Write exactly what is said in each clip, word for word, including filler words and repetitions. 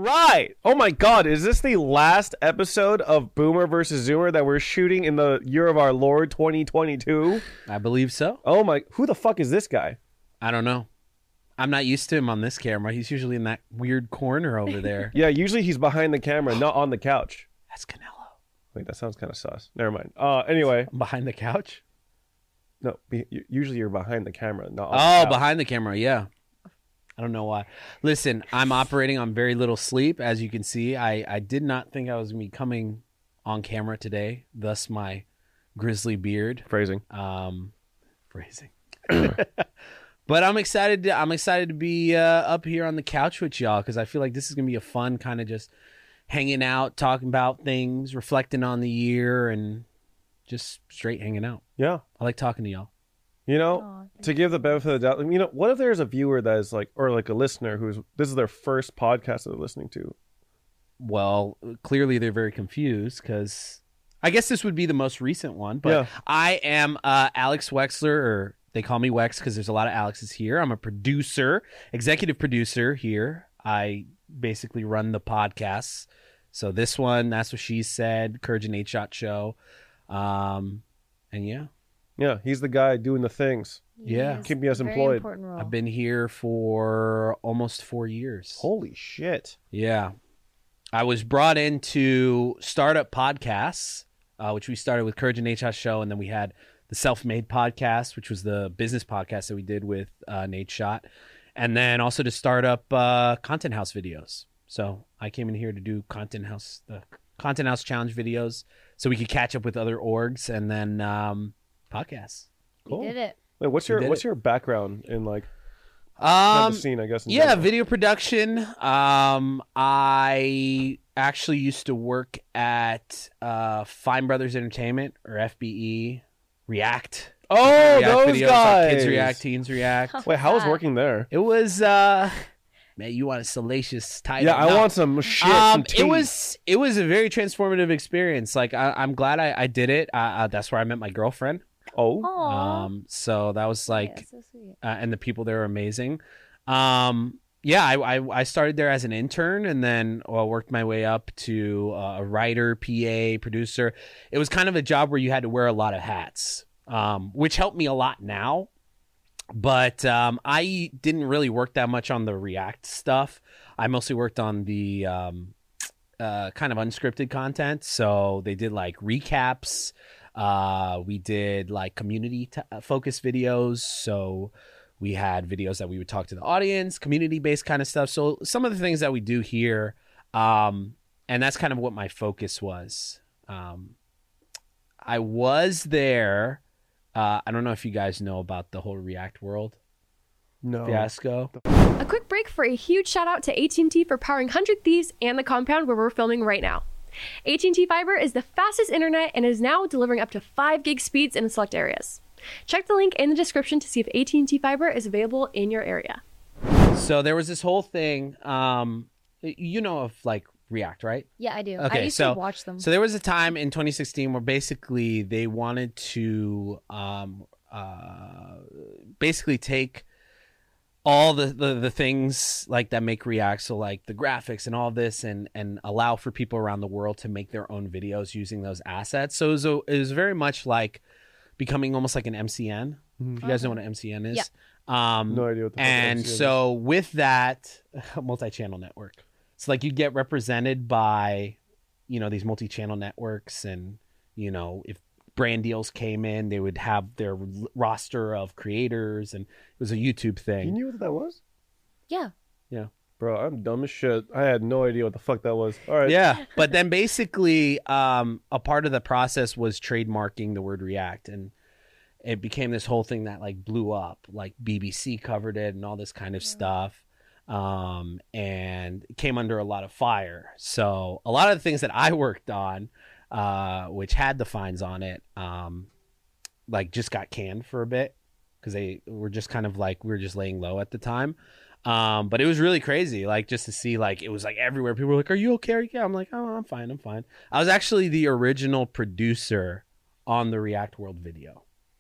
right. Oh my God. Is this the last episode of Boomer versus Zoomer that we're shooting in the year of our Lord twenty twenty-two? I believe so. Oh my. Who the fuck is this guy? I don't know. I'm not used to him on this camera. He's usually in that weird corner over there. Yeah, usually he's behind the camera, not on the couch. That's Canelo. Wait, that sounds kind of sus. Never mind. Uh, anyway. Behind the couch? No, be, usually you're behind the camera, not on Oh, the couch. behind the camera, yeah. I don't know why. Listen, I'm operating on very little sleep. As you can see, I, I did not think I was going to be coming on camera today, thus my grizzly beard. Phrasing. Um, phrasing. But I'm excited. To, I'm excited to be uh, up here on the couch with y'all because I feel like this is gonna be a fun kind of just hanging out, talking about things, reflecting on the year, and just straight hanging out. Yeah, I like talking to y'all. You know, Aw, to give the benefit of the doubt, you know, what if there's a viewer that is like, or like a listener who's this is their first podcast that they're listening to? Well, clearly they're very confused because I guess this would be the most recent one. But Yeah. I am uh, Alex Wexler, or they call me Wex because there's a lot of Alexes here. I'm a producer, executive producer here. I basically run the podcasts. So this one, That's What She Said, Courage and Eight Shot Show. Um, and yeah, Yeah, he's the guy doing the things. Yeah. Yes, Keeping us very employed. important role. I've been here for almost four years. Holy shit. Yeah. I was brought in to start up podcasts, uh, which we started with Courage and Nate Shot Show, and then we had the Self-Made Podcast, which was the business podcast that we did with uh, Nate Shot, and then also to start up uh, Content House videos. So I came in here to do Content House, the Content House Challenge videos, so we could catch up with other orgs, and then um, podcasts. Cool. You did it. Wait, what's We your did what's it. your background in like kind Um, of the scene? I guess. in Yeah, general? video production. Um, I actually used to work at uh, Fine Brothers Entertainment, or F B E, React. Oh, React those videos, how guys. Kids React, Teens React. Wait, how was That. working there? It was, uh, man, you want a salacious title. Yeah, I No. want some shit. Um, some tea. it was it was a very transformative experience. Like I, I'm glad I, I did it. Uh, uh, that's where I met my girlfriend. Oh, Aww. Um, so that was like Yeah, so sweet. uh, and the people there are amazing. Um, yeah, I, I I started there as an intern and then well, worked my way up to uh, a writer, P A, producer. It was kind of a job where you had to wear a lot of hats, um, which helped me a lot now. But um, I didn't really work that much on the React stuff. I mostly worked on the um, uh, kind of unscripted content. So they did like recaps. Uh, we did like community t- focused videos. So we had videos that we would talk to the audience, community based kind of stuff. So some of the things that we do here, um, and that's kind of what my focus was. Um, I was there. Uh, I don't know if you guys know about the whole React World no. fiasco. A quick break for a huge shout out to A T and T for powering one hundred Thieves and the compound where we're filming right now. A T and T Fiber is the fastest internet and is now delivering up to five gig speeds in select areas. Check the link in the description to see if A T and T Fiber is available in your area. So there was this whole thing. Um, you know of like React, right? Yeah, I do. Okay, I used so to watch them. So there was a time in twenty sixteen where basically they wanted to um, uh, basically take all the, the, the things like that make React, so like the graphics and all this, and and allow for people around the world to make their own videos using those assets. So it was, a, it was very much like becoming almost like an M C N. Mhm. You guys know what an M C N is? Yeah. Um, No idea what the fuck an and M C N is. so with that, multi-channel network. So like you get represented by, you know, these multi-channel networks, and you know, if brand deals came in, they would have their l- roster of creators, and it was a YouTube You thing. knew what that was? Yeah. Bro, I'm dumb as shit. I had no idea what the fuck that was. All right. Yeah, but then basically, um, a part of the process was trademarking the word React, and it became this whole thing that like blew up. Like B B C covered it and all this kind of stuff, um, and it came under a lot of fire. So a lot of the things that I worked on, uh, which had the fines on it, um, like just got canned for a bit because they were just kind of like we were just laying low at the time. Um, but it was really crazy, like just to see, like it was like everywhere. People were like, "Are you okay? Are you okay?" I'm like, "Oh, I'm fine. I'm fine." I was actually the original producer on the React World video.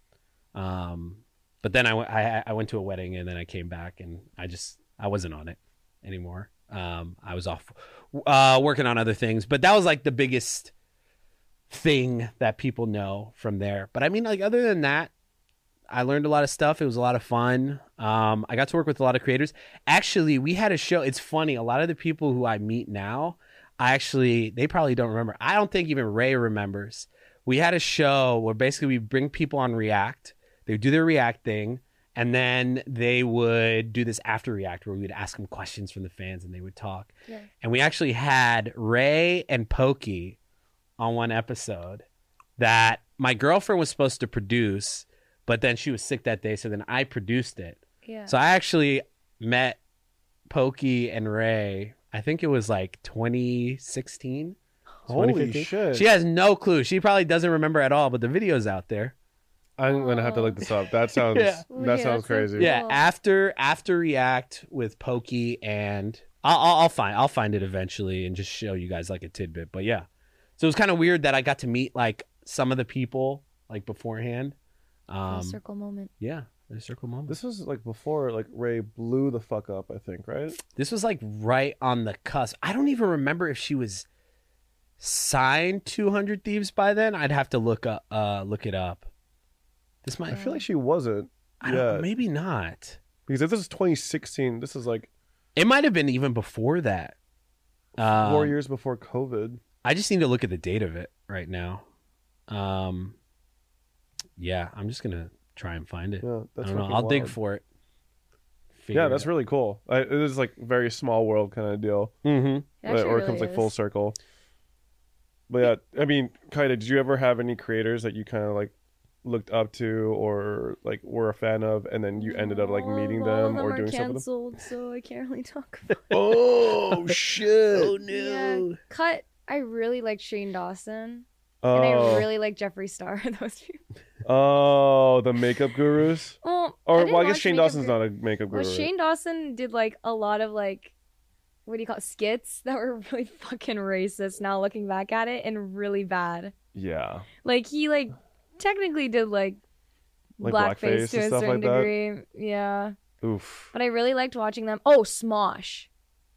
Um, but then I went, I, I went to a wedding, and then I came back, and I just I wasn't on it anymore. Um, I was off uh, working on other things, but that was like the biggest thing that people know from there. But I mean, like other than that, I learned a lot of stuff. It was a lot of fun. Um, I got to work with a lot of creators. Actually, we had a show. It's funny. A lot of the people who I meet now, I actually, they probably don't remember. I don't think even Ray remembers. We had a show where basically we bring people on React. They would do their React thing. And then they would do this after React where we would ask them questions from the fans and they would talk. Yeah. And we actually had Ray and Pokey on one episode that my girlfriend was supposed to produce, but then she was sick that day. So then I produced it. Yeah. So I actually met Pokey and Ray. I think it was like twenty sixteen. Holy twenty fifteen. shit! She has no clue. She probably doesn't remember at all, but the video's out there. I'm gonna have to look this up. That sounds Yeah. that Yeah, sounds that's so crazy. Yeah, Cool. after after React with Pokey and I'll, I'll I'll find I'll find it eventually and just show you guys like a tidbit. But yeah, so it was kind of weird that I got to meet like some of the people like beforehand. Full Um, circle moment. yeah, the circle moment. This, This was like before like Ray blew the fuck up. I think right. this was like right on the cusp. I don't even remember if she was signed to one hundred Thieves by then. I'd have to look up uh look it up. This might I feel like she wasn't. I don't yeah, maybe not. because if this is twenty sixteen, this is like It might have been even before that. four Um, years before COVID. I just need to look at the date of it right now. Um, yeah, I'm just gonna try and find it. Yeah, I that's don't know. fucking I'll dig wild. for it. Figure Yeah, it that's out. really cool. I, it is like very small world kind of deal, Mhm. It but- actually or it really comes like full is. circle. But yeah, I mean, Kaida, did you ever have any creators that you kind of like looked up to or like were a fan of, and then you ended up like meeting All of them or are doing stuff with them? canceled, so I can't really talk about. Oh shit! Oh Yeah, cut. I really like Shane Dawson, Oh, and I really like Jeffree Star. Those two. oh, the makeup gurus. Well, Or didn't well, I guess watch Shane Makeup Dawson's Guru- not a makeup guru. Well, Shane Dawson did like a lot of like, what do you call it, skits that were really fucking racist. Now looking back at it, and really bad. Yeah, Like he like technically did like, Like blackface blackface to and a stuff certain like that? degree. Yeah, oof. but I really liked watching them. Oh, Smosh.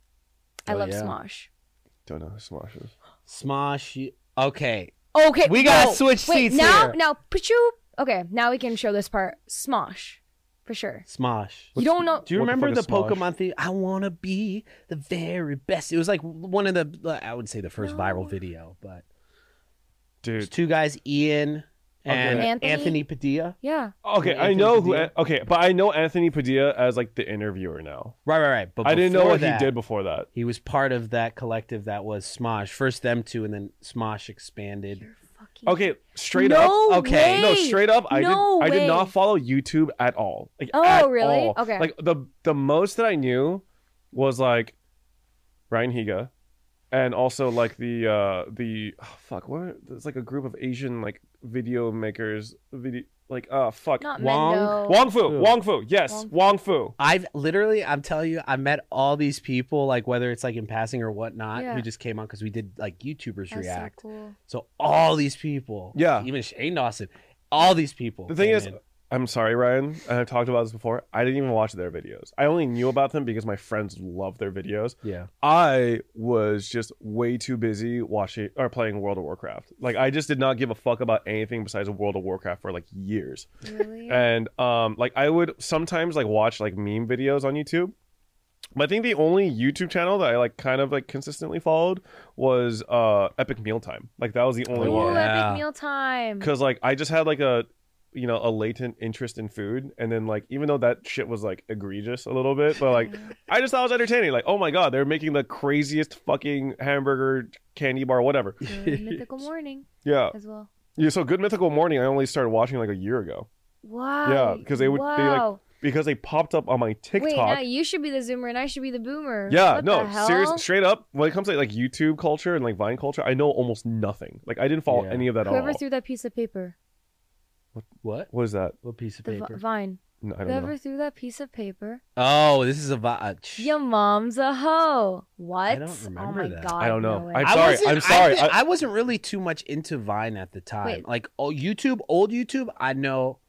I Oh, love yeah. Smosh. Don't know who Smosh is. Smosh. you- Okay. Okay, We gotta no. switch Wait, seats now, here. now, put you. Okay, now we can show this part. Smosh, for sure. Smosh. You don't know. Do you What the remember the, fuck is Smosh? Pokemon thing? I want to be the very best. It was like one of the, I would say the first No. viral video, but there's Dude. two guys, Ian and Okay. Anthony, Anthony? Padilla. Yeah. Okay, I Anthony know who. Padilla? Okay, but I know Anthony Padilla as like the interviewer now. Right, right, right. But I didn't know before what that, he did before that. He was part of that collective that was Smosh. First them two, and then Smosh expanded. You're fucking. Okay, straight No up. Okay. No, way. straight up. I No did. I did way. not follow YouTube at all. Like, Oh, at really? all. Okay. Like the the most that I knew was like Ryan Higa, and also like the uh the oh, fuck. What? There's like a group of Asian like video makers. Video like uh fuck. Not Wong- Mendo. Wong Fu. Who? Wong Fu. Yes, Wong- Wong Fu. I've literally, I'm telling you, I met all these people, like whether it's like in passing or whatnot, Yeah. who just came on because we did like YouTubers That's react. so cool. So all these people, Yeah. even Shane Dawson, all these people. The thing came is, in. I'm sorry, Ryan, and I've talked about this before. I didn't even watch their videos. I only knew about them because my friends love their videos. yeah, I was just way too busy watching or playing World of Warcraft. Like I just did not give a fuck about anything besides World of Warcraft for like years. Really? And um like I would sometimes like watch like meme videos on YouTube. But I think the only YouTube channel that I like kind of like consistently followed was uh Epic Mealtime. Like that was the only Oh, Ooh, one. yeah. epic meal time. Cause like I just had like a you know a latent interest in food, and then like even though that shit was like egregious a little bit, but like I just thought it was entertaining. Like oh my god, they're making the craziest fucking hamburger, candy bar, whatever. Good Mythical Morning Yeah, as well. yeah. So Good Mythical Morning, I only started watching like a year ago Wow. Yeah, 'cause they would- they, like, Wow. because they popped up on my TikTok. Wait, now you should be the Zoomer and I should be the Boomer. Yeah, What no, the hell? serious, straight up. When it comes to like YouTube culture and like Vine culture, I know almost nothing. Like I didn't follow Yeah. any of that at Whoever all. threw that piece of paper, what? What is that? What piece of the paper? v- Vine. No, I don't Whoever know. threw that piece of paper, Oh, this is a vi- sh- your mom's a hoe. What? don't remember oh my that. god. I don't know. no way. I'm I sorry, wasn't- I'm sorry, I, thi- I- I wasn't really too much into Vine at the time. Wait. Like oh, YouTube, old YouTube, I know.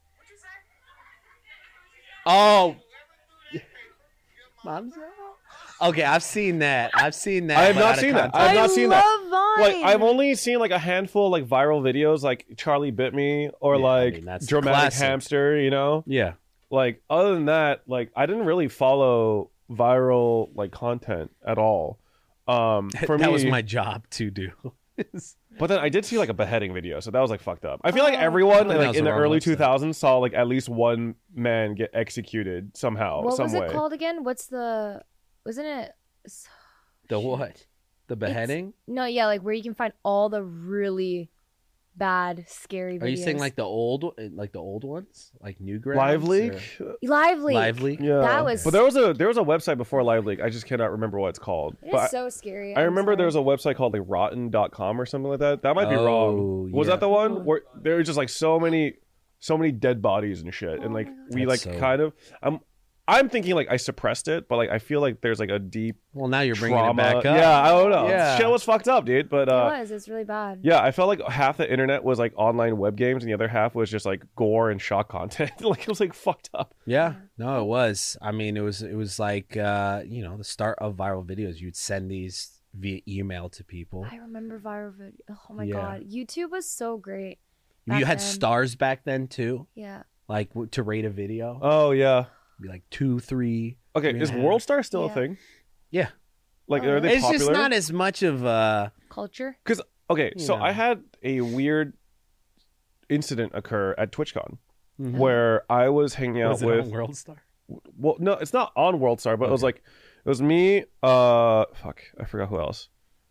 Oh, mom's. Okay, I've seen that. I've seen that. I have but not out of seen that. context. I've not I seen that. love Vine. Like I've only seen like a handful of like viral videos, like Charlie Bit Me or Yeah, I like mean, that's Dramatic classic. Hamster. You know, Yeah. like other than that, like I didn't really follow viral like content at all. Um, for that me, was my job to do. but then I did see like a beheading video, so that was like fucked up. I feel like Oh. everyone I think that like was in the the wrong early website. two thousands saw like at least one man get executed somehow, what some was way. it called again? What's the? Wasn't it? The what? The beheading? No, yeah, like where you can find all the really bad, scary videos. Are you saying like the old, like the old ones, like Newgrounds? Live Leak? or- Live Leak? Live Leak? Yeah, That was- But there was a there was a website before Live Leak. I just cannot remember what it's called. It But is so scary. I I'm remember there was sorry. a website called like rotten dot com or something like that. That might be Oh, wrong. Was yeah. that the one where there were just like so many so many dead bodies and shit and Oh like my God. we That's like so- kind of I'm I'm thinking like I suppressed it, but like I feel like there's like a deep Well, now you're bringing trauma. it back up. Yeah, I don't know. Yeah. Shit was fucked up, dude. But It uh was. It's really bad. yeah, I felt like half the internet was like online web games and the other half was just like gore and shock content. Like it was like fucked up. Yeah, no, it was. I mean, it was it was like uh, you know, the start of viral videos. You'd send these via email to people. I remember viral video. Oh my Yeah. god, YouTube was so great. You back had then. stars back then too, Yeah. like w- to rate a video, Oh yeah. be like two, three. Okay, three is and a half. WorldStar still a Yeah. thing? Yeah, Like Oh, are they it's popular? just not as much of uh Culture. Because okay, You so know. I had a weird incident occur at TwitchCon mhm. where I was hanging out Was it with. on World Star? Well, no, it's not on WorldStar, but it was Okay. like it was me. Uh, fuck, I forgot who else.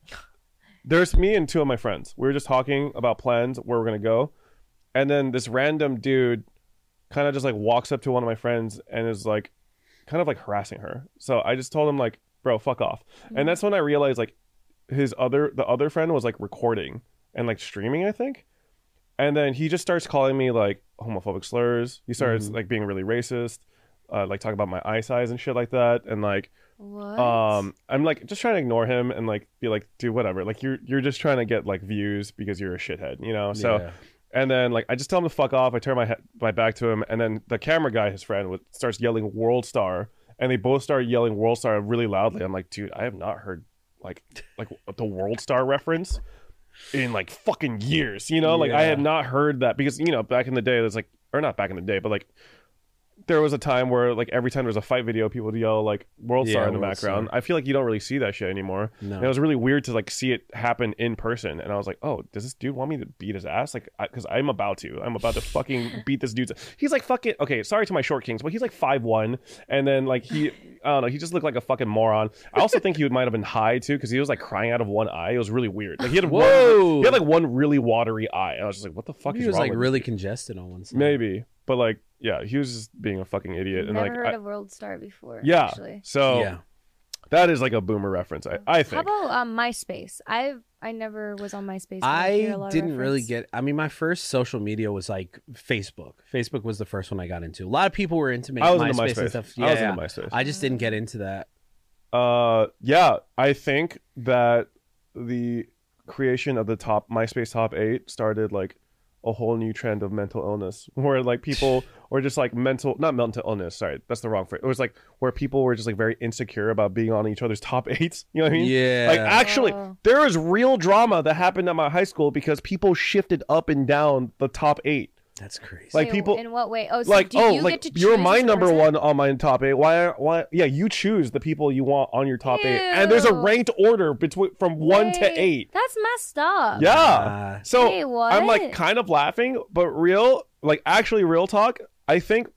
There's me and two of my friends. We were just talking about plans where we're gonna go, and then this random dude kind of just like walks up to one of my friends and is like, kind of like harassing her. So I just told him like, bro, fuck off. And that's when I realized like his other the other friend was like recording and like streaming, I think. And then he just starts calling me like homophobic slurs. He starts Mhm. like being really racist, uh, like talking about my eye size and shit like that. And like, What? um, I'm like just trying to ignore him and like be like, dude, whatever. Like you're you're just trying to get like views because you're a shithead, you know? So Yeah. and then like I just tell him to fuck off. I turn my he- my back to him, and then the camera guy, his friend, would, starts yelling World Star, and they both start yelling World Star really loudly. I'm like, dude, I have not heard like like the World Star reference in like fucking years, you know? Like I Yeah. have not heard that because you know back in the day, there's like or not back in the day, but like there was a time where like every time there was a fight video, people would yell like World Star Yeah, in the World background. Star. I feel like you don't really see that shit anymore. No. And it was really weird to like see it happen in person, and I was like, "Oh, does this dude want me to beat his ass?" Like, because I'm about to, I'm about to fucking beat this dude's. He's like fucking okay. Sorry to my short kings, but he's like five one, and then like he, I don't know, he just looked like a fucking moron. I also think he might have been high too, because he was like crying out of one eye. It was really weird. Like he had one, Whoa. he had like one really watery eye, and I was just like, "What the fuck He is was wrong like with really this dude?" congested on one side. Maybe, but like yeah, he was just being a fucking idiot, and Never like heard I- of World Star before. yeah, Actually. so Yeah. that is like a boomer reference. I, I How think. about um, MySpace? I I never was on MySpace. but I, hear a I lot of didn't really reference. get. I mean, my first social media was like Facebook. Facebook was the first one I got into. A lot of people were into I was MySpace, into and MySpace. stuff. I Yeah, was yeah. into MySpace. I just didn't get into that. Uh, yeah, I think that the creation of the top MySpace top eight started like a whole new trend of mental illness, where like people were just like mental, not mental illness. Sorry, that's the wrong phrase. It was like where people were just like very insecure about being on each other's top eights. You know what I mean? Yeah. Like actually, Oh. there was real drama that happened at my high school because people shifted up and down the top eight. That's crazy. like, Wait, people- In what way? Oh, so Like, do oh, you like get to you're choose my as a number person? one on my top eight. Why? Why? Yeah, you choose the people you want on your top eight, and there's a Ew. ranked order between from one to Wait, eight. That's messed up. Yeah. Uh, So Wait, what? I'm like kind of laughing, but real, like actually real talk, I think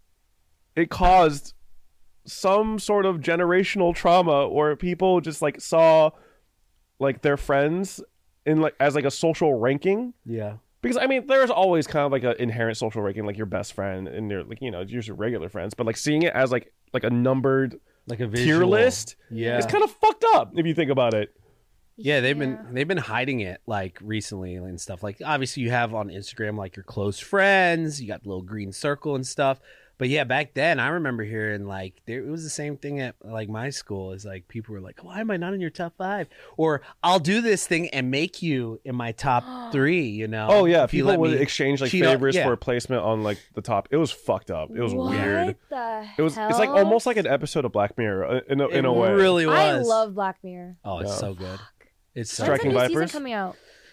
it caused some sort of generational trauma where people just like saw like their friends in like as like a social ranking. yeah. Because I mean, there's always kind of like an inherent social ranking, like your best friend and your like you know, just your regular friends. But like seeing it as like like a numbered Like a tier visual. list, Yeah. it's kind of fucked up if you think about it. Yeah, they've Yeah. been they've been hiding it like recently and stuff. Like obviously you have on Instagram like your close friends, you got the little green circle and stuff. But yeah, back then I remember hearing like there it was the same thing at like my school. Is like people were like, "Why am I not in your top five?" Or I'll do this thing and make you in my top three. You know? Oh yeah, if you people let would me exchange like cheat on- favors yeah. for a placement on like the top. It was fucked up. It was what weird. the It was. hell? It's like almost like an episode of Black Mirror uh, in a, in It a way. really was. I love Black Mirror. Oh, it's Yeah. so good. It's so Striking When's the new Vipers? season coming out?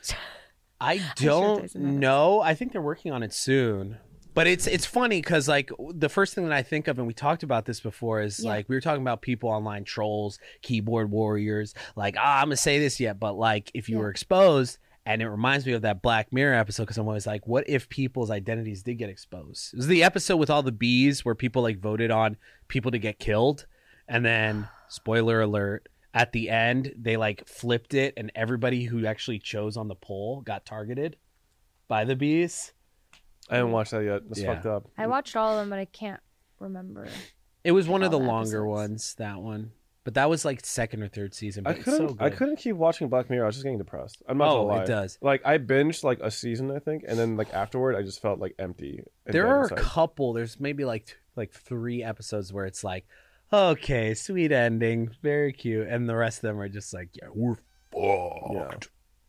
I sure don't there's another. know. I think they're working on it soon. But it's it's funny because like the first thing that I think of, and we talked about this before, is Yeah. like we were talking about people online, trolls, keyboard warriors. Like, ah, I'm gonna say this yet, but like if you Yeah. were exposed, and it reminds me of that Black Mirror episode because I'm always like, what if people's identities did get exposed? It was the episode with all the bees where people like voted on people to get killed, and then spoiler alert. At the end, they like flipped it, and everybody who actually chose on the poll got targeted by the bees. I haven't watched that yet. It's Yeah. fucked up. I watched all of them, but I can't remember. It was one of the All the longer episodes. ones, that one. But that was like second or third season. I But it's couldn't. so good. I couldn't keep watching Black Mirror. I was just getting depressed. I'm not Oh, gonna lie. it does. Like I binged like a season, I think, and then like afterward, I just felt like empty. and There dead are a inside. couple. There's maybe like th- like three episodes where it's like, okay, sweet ending, very cute, and the rest of them are just like, yeah, we're fucked.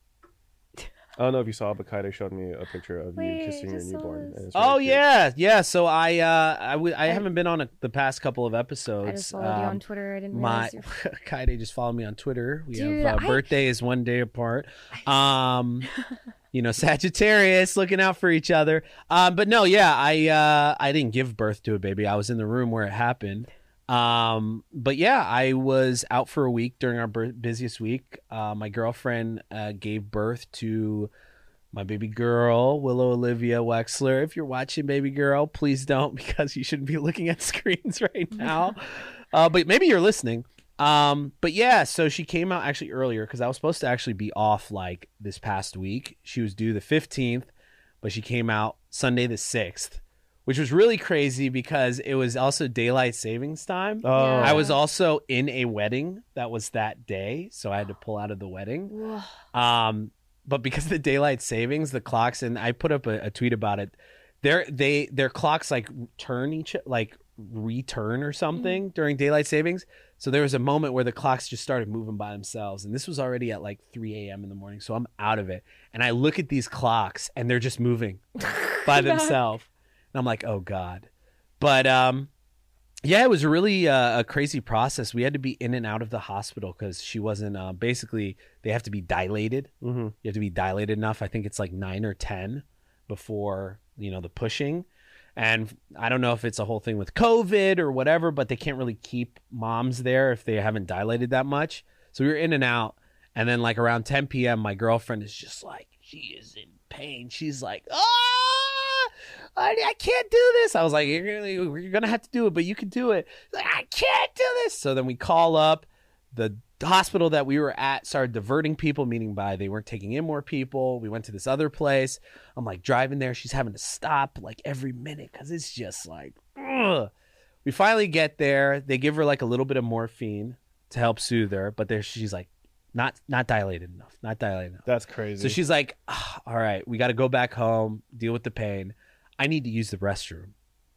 I don't know if you saw, but Kaide showed me a picture of Wait, you I kissing your just saw newborn. this. and it's really Oh cute. yeah, yeah. So I uh I, w- I I- haven't been on a, the past couple of I episodes. just followed you Um, on Twitter. I didn't My realize you. Kaide just followed me on Twitter. We Dude, have uh, I- birthday is one day apart. Um, you know, Sagittarius looking out for each other. Um, but no, yeah, I uh, I didn't give birth to a baby. I was in the room where it happened. Um, but yeah, I was out for a week during our bir- busiest week. Uh, my girlfriend uh, gave birth to my baby girl, Willow Olivia Wexler. If you're watching, baby girl, please don't, because you shouldn't be looking at screens right now. uh, but maybe you're listening. Um, but yeah, so she came out actually earlier because I was supposed to actually be off like this past week. She was due the fifteenth, but she came out Sunday the sixth, which was really crazy because it was also daylight savings time. Oh, Yeah. I was also in a wedding that was that day, so I had to pull out of the wedding. Whoa. Um, but because of the daylight savings, the clocks, and I put up a, a tweet about it. Their they their clocks like turn each like return or something during daylight savings. So there was a moment where the clocks just started moving by themselves, and this was already at like three a.m. in the morning. So I'm out of it, and I look at these clocks, and they're just moving by themselves, and I'm like, oh god. But um, yeah, it was really uh, a crazy process. We had to be in and out of the hospital because she wasn't. Uh, basically, they have to be dilated. Mm-hmm. You have to be dilated enough. I think it's like nine or ten before, you know, the pushing. And I don't know if it's a whole thing with COVID or whatever, but they can't really keep moms there if they haven't dilated that much. So we were in and out. And then like around ten p.m., my girlfriend is just like, she is in pain. She's like, ah, I, I can't do this. I was like, you're gonna, you're gonna have to do it, but you can do it. She's like, I can't do this. So then we call up the hospital that we were at, started diverting people, meaning by they weren't taking in more people. We went to this other place. I'm like driving there. She's having to stop like every minute because it's just like, ugh. We finally get there. They give her like a little bit of morphine to help soothe her, but there she's like, not not dilated enough, not dilated enough. That's crazy. So she's like, ah, all right, we got to go back home, deal with the pain. I need to use the restroom.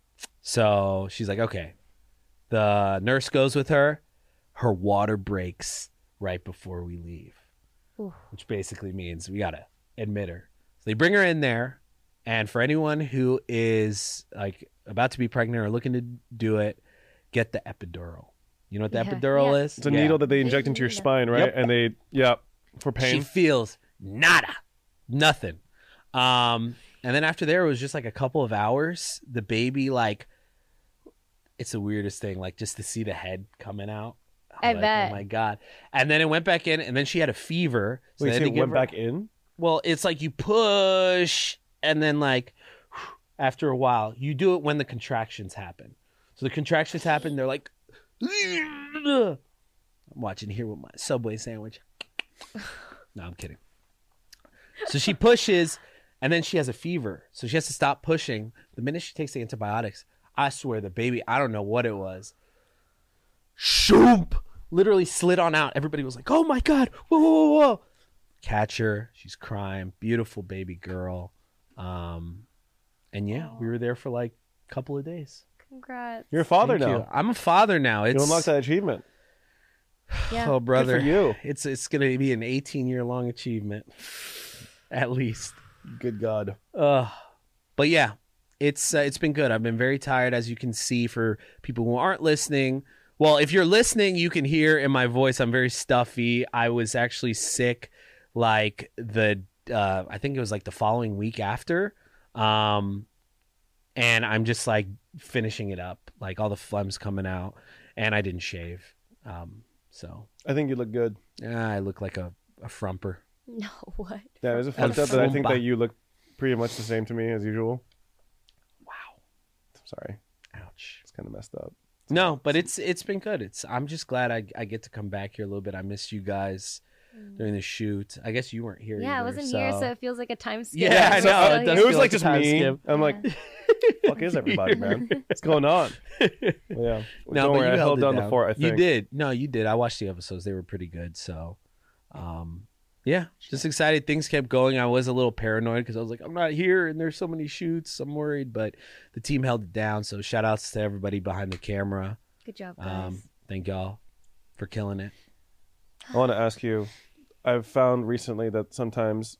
So she's like, okay. The nurse goes with her. Her water breaks right before we leave, Ooh. which basically means we got to admit her. So they bring her in there. And for anyone who is like about to be pregnant or looking to do it, get the epidural. You know what the Yeah. epidural Yeah. is? it's a Yeah. needle that they They inject into your do that. spine, right? Yep. And they, yeah, for She pain. feels nada, nothing. Um, and then after there, it was just like a couple of hours. The baby, like, it's the weirdest thing, like just to see the head coming out. I like, bet. Oh my god! And then it went back in, and then she had a fever. So Wait, they so had it to give went her- back in? Well, it's like you push, and then like after a while, you do it when the contractions happen. So the contractions happen. They're like, I'm watching here with my Subway sandwich. No, I'm kidding. So she pushes, and then she has a fever. So she has to stop pushing. The minute she takes the antibiotics, I swear the baby, I don't know what it was. Shoomp! Literally slid on out. Everybody was like, oh my God. Whoa, whoa, whoa, whoa. Catch her. She's crying. Beautiful baby girl. Um, and yeah, we were there for like a couple of days. Congrats. You're a father Thank now. you. I'm a father now. It's You unlocked that achievement. Yeah. oh brother, Good for you. It's it's gonna be an eighteen year long achievement, at least. Good God. Uh, but yeah, it's uh, it's been good. I've been very tired, as you can see. For people who aren't listening, well, if you're listening, you can hear in my voice I'm very stuffy. I was actually sick, like the uh, I think it was like the following week after, um, and I'm just like finishing it up, like all the phlegm's coming out, and I didn't shave, um, so I think you look good. yeah, I look like a, a frumper. No, what? Yeah, is it fucked A up that I think frumpa. that you look pretty much the same to me as usual? Wow, I'm sorry. ouch. It's kind of messed up. No, but it's it's been good. It's I'm just glad I I get to come back here a little bit. I missed you guys during the shoot. I guess you weren't here. Yeah, I either, wasn't so. here, so it feels like a time skip. Yeah, I I'm know, still it does here. It was feel like like a just time me. skip. I'm like, fuck is everybody, man? What's going on? Well, yeah. No, Don't but worry, you I held it down the fort, I think. You did. No, you did. I watched the episodes. They were pretty good. So, um, yeah, just excited. Things kept going. I was a little paranoid because I was like, I'm not here and there's so many shoots. I'm worried, but the team held it down. So shout outs to everybody behind the camera. Good job, guys. Um, thank y'all for killing it. I want to ask you. I've found recently that sometimes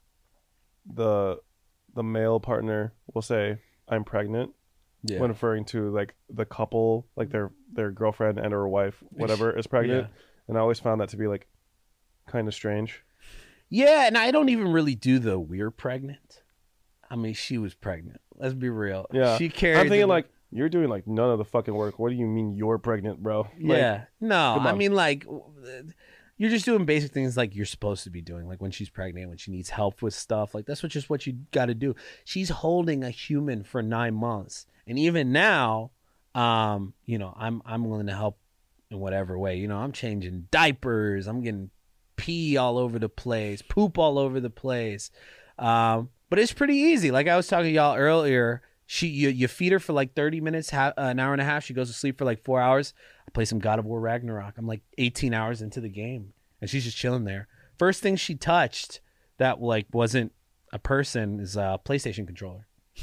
the the male partner will say, "I'm pregnant," Yeah. when referring to like the couple, like their their girlfriend and or wife, whatever, is pregnant. Yeah. And I always found that to be like kind of strange. Yeah, and I don't even really do the we're pregnant. I mean, she was pregnant. Let's be real. Yeah, She carried. I'm thinking the- like you're doing like none of the fucking work. What do you mean you're pregnant, bro? Like, yeah. No, come I on. mean like you're just doing basic things like you're supposed to be doing, like when she's pregnant, when she needs help with stuff. Like that's what just what you got to do. She's holding a human for nine months, and even now, um, you know, I'm I'm willing to help in whatever way. You know, I'm changing diapers. I'm getting pee all over the place, poop all over the place. Um, but it's pretty easy. Like I was talking to y'all earlier, she you, you feed her for like thirty minutes, ha- uh, an hour and a half. She goes to sleep for like four hours. I play some God of War Ragnarok. I'm like eighteen hours into the game, and she's just chilling there. First thing she touched that like wasn't a person is a PlayStation controller.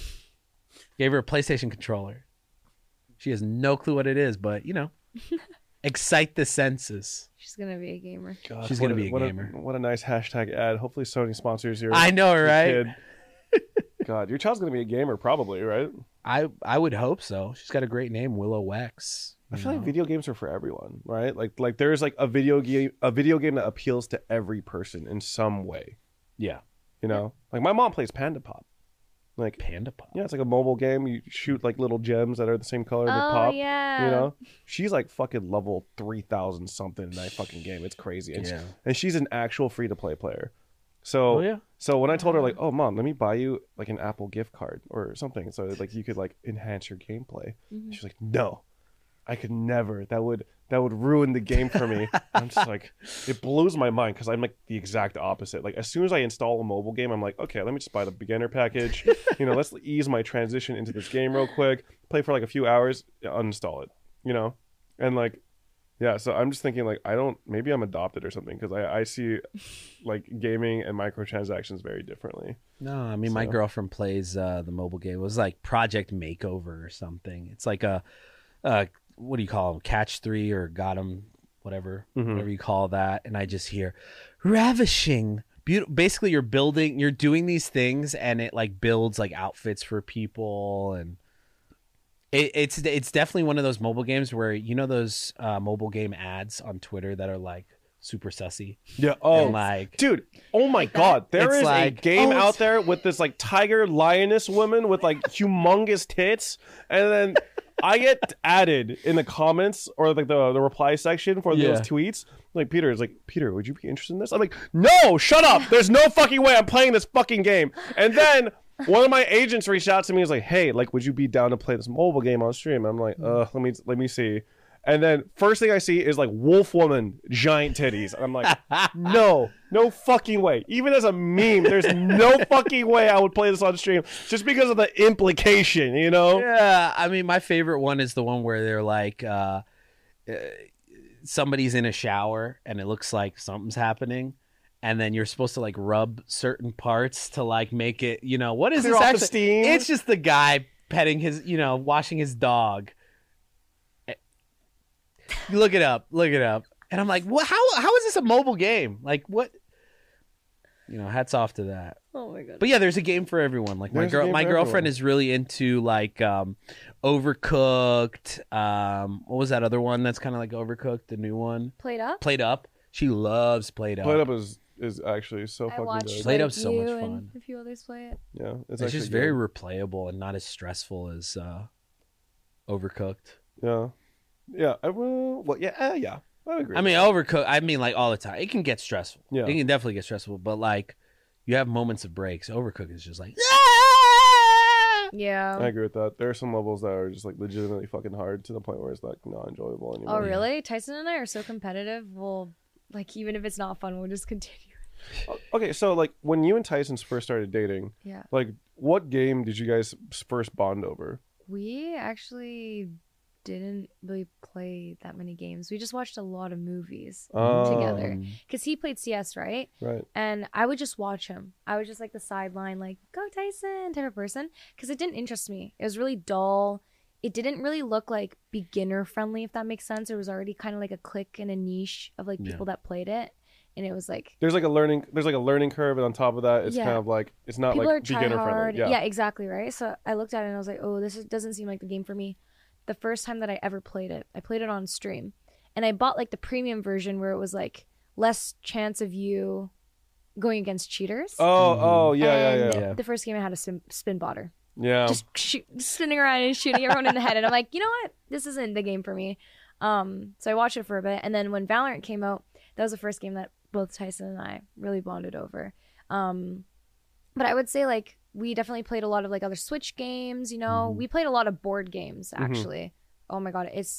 Gave her a PlayStation controller. She has no clue what it is, but you know, excite the senses. She's gonna be a gamer. God, She's what gonna a- be a what gamer. what a nice hashtag ad. Hopefully Sony sponsors your. I know, your right? kid. God, your child's gonna be a gamer, probably, right? I I would hope so. She's got a great name, Willow Wex. I you feel like know? video games are for everyone, right? Like, like there's like a video game, a video game that appeals to every person in some way. Yeah, You know, like my mom plays Panda Pop. Like, Panda Pop. yeah, it's like a mobile game. You shoot like little gems that are the same color. They Oh pop. yeah. You know, she's like fucking level three thousand something in that fucking game. It's crazy. And, Yeah. and she's an actual free to play player. So Oh yeah. So when I told her like, "Oh, mom, let me buy you like an Apple gift card or something, so like you could like enhance your gameplay," Mhm. she's like, "No, I could never. That would that would ruin the game for me." I'm just like, it blows my mind because I'm like the exact opposite. Like as soon as I install a mobile game, I'm like, okay, let me just buy the beginner package. You know, let's ease my transition into this game real quick. Play for like a few hours, uninstall it. You know, and like. Yeah, so I'm just thinking like I don't maybe I'm adopted or something because I, I see like gaming and microtransactions very differently. No, I mean my So- girlfriend plays uh, the mobile game. It was like Project Makeover or something. It's like a, uh, what do you call them? Catch three or got 'em, whatever, Mhm. whatever you call that. And I just hear ravishing. Beautiful. Basically, you're building, you're doing these things, and it like builds like outfits for people, and it, it's it's definitely one of those mobile games where you know those uh, mobile game ads on Twitter that are like super sussy. Yeah. Oh, And like dude. Oh my Like that? God. There It's is like, a game oh, it's- out there with this like tiger lioness woman with like humongous tits, and then I get added in the comments or like the the reply section for Yeah. those tweets. Like Peter is like, Peter, would you be interested in this? I'm like, no, shut up. There's no fucking way I'm playing this fucking game. And then one of my agents reached out to me and was like, hey, like, would you be down to play this mobile game on stream? I'm like, uh, let me let me see. And then first thing I see is like wolf woman, giant titties. I'm like, no, no fucking way. Even as a meme, there's no fucking way I would play this on stream just because of the implication, you know? Yeah, I mean, my favorite one is the one where they're like, uh, uh, somebody's in a shower and it looks like something's happening, and then you're supposed to like rub certain parts to like make it, you know, what is Clear this off the actually? steam. It's just the guy petting his, you know, washing his dog. Look it up. Look it up. And I'm like, what? How how is this a mobile game? Like what? You know, hats off to that. Oh my god. But yeah, there's a game for everyone. Like my There's a girl, game my for girlfriend everyone. is really into like um, Overcooked. Um, what was that other one that's kind of like Overcooked? The new one, Played up. Played Up. She loves Played Up. Played Up is is actually so I fucking watched good. Played like, Up's so you much and fun. a few others play it. Yeah, it's, It's actually just very good. replayable and not as stressful as uh, Overcooked. Yeah, yeah. I will. Well, yeah, uh, yeah. I agree. I mean, Overcooked. I mean, like all the time. It can get stressful. Yeah. It can definitely get stressful. But like, you have moments of breaks. Overcooked is just like. Yeah. I agree with that. There are some levels that are just like legitimately fucking hard to the point where it's like not enjoyable anymore. Oh really? Tyson and I are so competitive. We'll like even if it's not fun, we'll just continue. O- Okay, so like when you and Tyson first started dating, Yeah. like what game did you guys first bond over? We actually didn't really play that many games. We just watched a lot of movies together. Um, Because he played C S, right? Right. And I would just watch him. I was just like the sideline, like, go Tyson type of person. Because it didn't interest me. It was really dull. It didn't really look like beginner friendly, if that makes sense. It was already kind of like a clique and a niche of like Yeah. people that played it. And it was like, There's like a learning. There's like a learning curve, and on top of that, it's Yeah. kind of like it's not people are like try beginner hard. friendly. Yeah. Yeah. exactly, right? So I looked at it and I was like, oh, this is, doesn't seem like the game for me. The first time that I ever played it, I played it on stream. And I bought like the premium version where it was like less chance of you going against cheaters. Oh, Mhm. oh, yeah, and yeah, yeah, Yeah. The first game I had a spin, spin botter. yeah. Just shoot, spinning around and shooting everyone in the head. And I'm like, you know what? This isn't the game for me. Um, so I watched it for a bit. And then when Valorant came out, that was the first game that both Tyson and I really bonded over. Um, but I would say like we definitely played a lot of like other Switch games, you know. Mhm. We played a lot of board games Mhm. actually. Oh my god, it's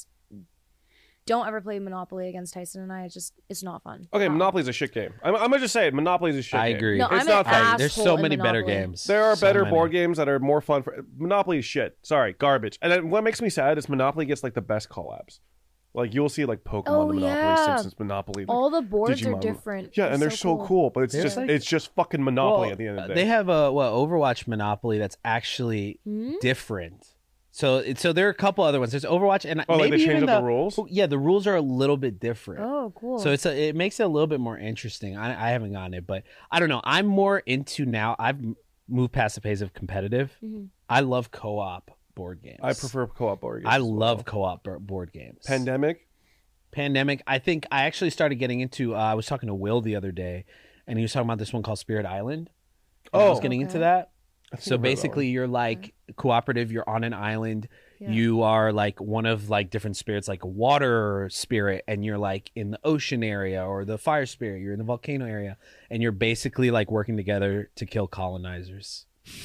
don't ever play Monopoly against Tyson and I. It's just it's not fun. Okay, at all. Monopoly's a shit game. I'm, I'm gonna just say it. Monopoly's a shit I game. agree. No, It's I'm not an fun. asshole There's so in many better Monopoly. games. There are So better many. board games that are more fun. For Monopoly is shit. Sorry, garbage. And then what makes me sad is Monopoly gets like the best collabs. Like you'll see like Pokemon Oh, Monopoly, yeah. Simpsons Monopoly. like- All the boards are Digimon. different. yeah, It's and they're so, cool. but it's There's just like- it's just fucking Monopoly Well, at the end of the uh, day. They have a what Overwatch Monopoly that's actually Hmm? different. So it- so there are a couple other ones. There's Overwatch and oh, like maybe they changed even up the rules. Yeah, the rules are a little bit different. Oh, cool. So it's a, it makes it a little bit more interesting. I, I haven't gotten it, but I don't know. I'm more into now. I've m- moved past the phase of competitive. Mhm. I love co-op board games. I prefer co-op board games. I as well. love co-op bo- board games. Pandemic. Pandemic. I think I actually started getting into. Uh, I was talking to Will the other day, and he was talking about this one called Spirit Island. And I was Oh. getting into Okay. that. I think So I've heard of that basically, one. you're like cooperative. You're on an island. Yeah. You are like one of like different spirits, like a water spirit, and you're like in the ocean area, or the fire spirit. You're in the volcano area, and you're basically like working together to kill colonizers.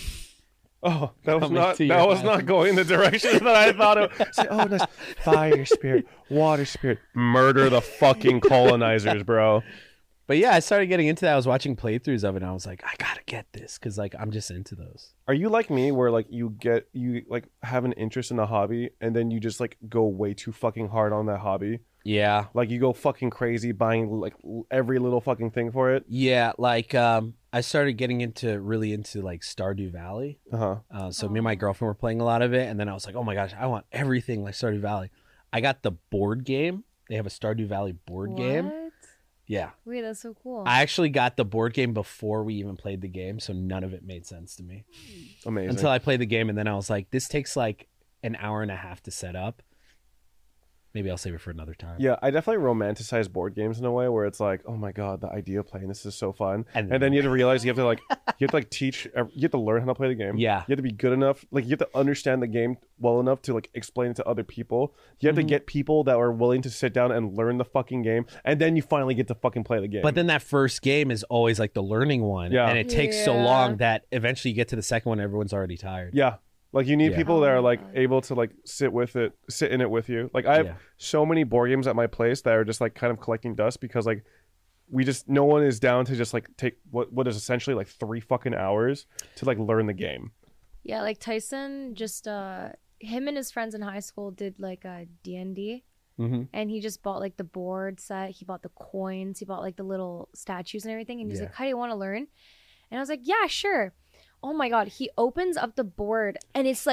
Oh, that was Coming not to that your was house. not going the direction that I thought it. It's like, oh, nice fire spirit, water spirit, murder the fucking colonizers, bro. But yeah, I started getting into that. I was watching playthroughs of it, and I was like, I gotta get this because like I'm just into those. Are you like me, where like you get you like have an interest in a hobby, and then you just like go way too fucking hard on that hobby? Yeah, Like you go fucking crazy buying like l- every little fucking thing for it. yeah. Like um, I started getting into really into like Stardew Valley. Uh huh. Uh, so me and my girlfriend were playing a lot of it, and then I was like, oh my gosh, I want everything like Stardew Valley. I got the board game. They have a Stardew Valley board game. What? Yeah. Wait, that's so cool. I actually got the board game before we even played the game, so none of it made sense to me Amazing. until I played the game, and then I was like, this takes like an hour and a half to set up. Maybe I'll save it for another time. Yeah, I definitely romanticize board games in a way where it's like, oh my god, the idea of playing this is so fun, And- and, then you have to realize you have to like, you have to like teach, ev- you have to learn how to play the game. Yeah. you have to be good enough, like you have to understand the game well enough to like explain it to other people. You have Mhm. to get people that are willing to sit down and learn the fucking game, and then you finally get to fucking play the game. But then that first game is always like the learning one, Yeah. and it takes so Yeah. long that eventually you get to the second one, everyone's already tired. yeah, like you need Yeah. people that Oh are my like God. able to like sit with it, sit in it with you. Like I have Yeah. so many board games at my place that are just like kind of collecting dust because like we just no one is down to just like take what what is essentially like three fucking hours to like learn the game. Yeah, like Tyson just uh him and his friends in high school did like a D and D, Mm-hmm. and he just bought like the board set, he bought the coins, he bought like the little statues and everything, and he's Yeah. like, how do you want to learn? And I was like, yeah, sure. Oh my god, he opens up the board and it's like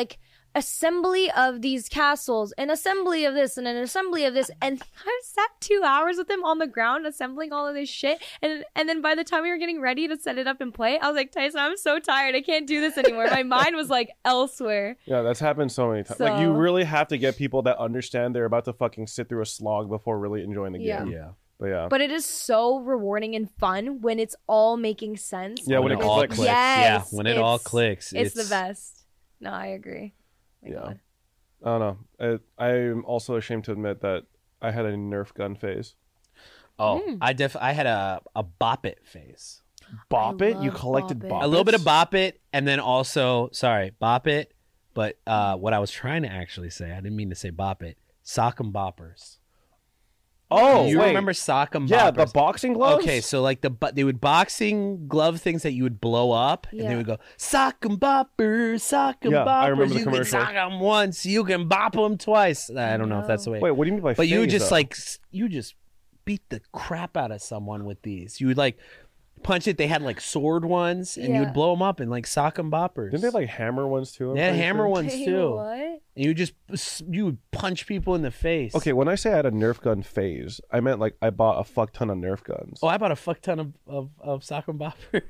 assembly of these castles, an assembly of this, and an assembly of this, and I sat two hours with him on the ground assembling all of this shit, and and then by the time we were getting ready to set it up and play, I was like, Tyson, I'm so tired, I can't do this anymore. My mind was like elsewhere. Yeah, that's happened so many times. Like, you So- really have to get people that understand they're about to fucking sit through a slog before really enjoying the Yeah. game. Yeah. But yeah. But it is so rewarding and fun when it's all making sense. Yeah, when it it all clicks. clicks. Yes, yeah, when it all it's- clicks, It's, the best. No, I agree. My Yeah. God. I don't know. It, I'm also ashamed to admit that I had a Nerf gun phase. Oh, Mm. I def I had a a bop it phase. Bop I it? You love collected Bop It. bop A little bit of bop it, and then also sorry, bop it. But uh, what I was trying to actually say, I didn't mean to say bop it. Sock'em boppers. Oh, you wait. remember Sock'em Yeah, boppers? the boxing gloves? Okay, so like the but they would boxing glove things that you would blow up, and Yeah. they would go sock 'em boppers, sock 'em Yeah, boppers. I remember the you commercial. can sock 'em once, you can bop 'em twice. I don't know if that's the way. Wait, what do you mean by but you would phase, just though? like s- you just beat the crap out of someone with these. You would like punch it. They had like sword ones, and you Yeah. would blow them up and like sock 'em boppers. Didn't they like hammer ones too? I'm They had pretty hammer sure? ones Wait, too. What? And you would just you would punch people in the face. Okay, when I say I had a Nerf gun phase, I meant like I bought a fuck ton of Nerf guns. Oh, I bought a fuck ton of of, of sock 'em boppers.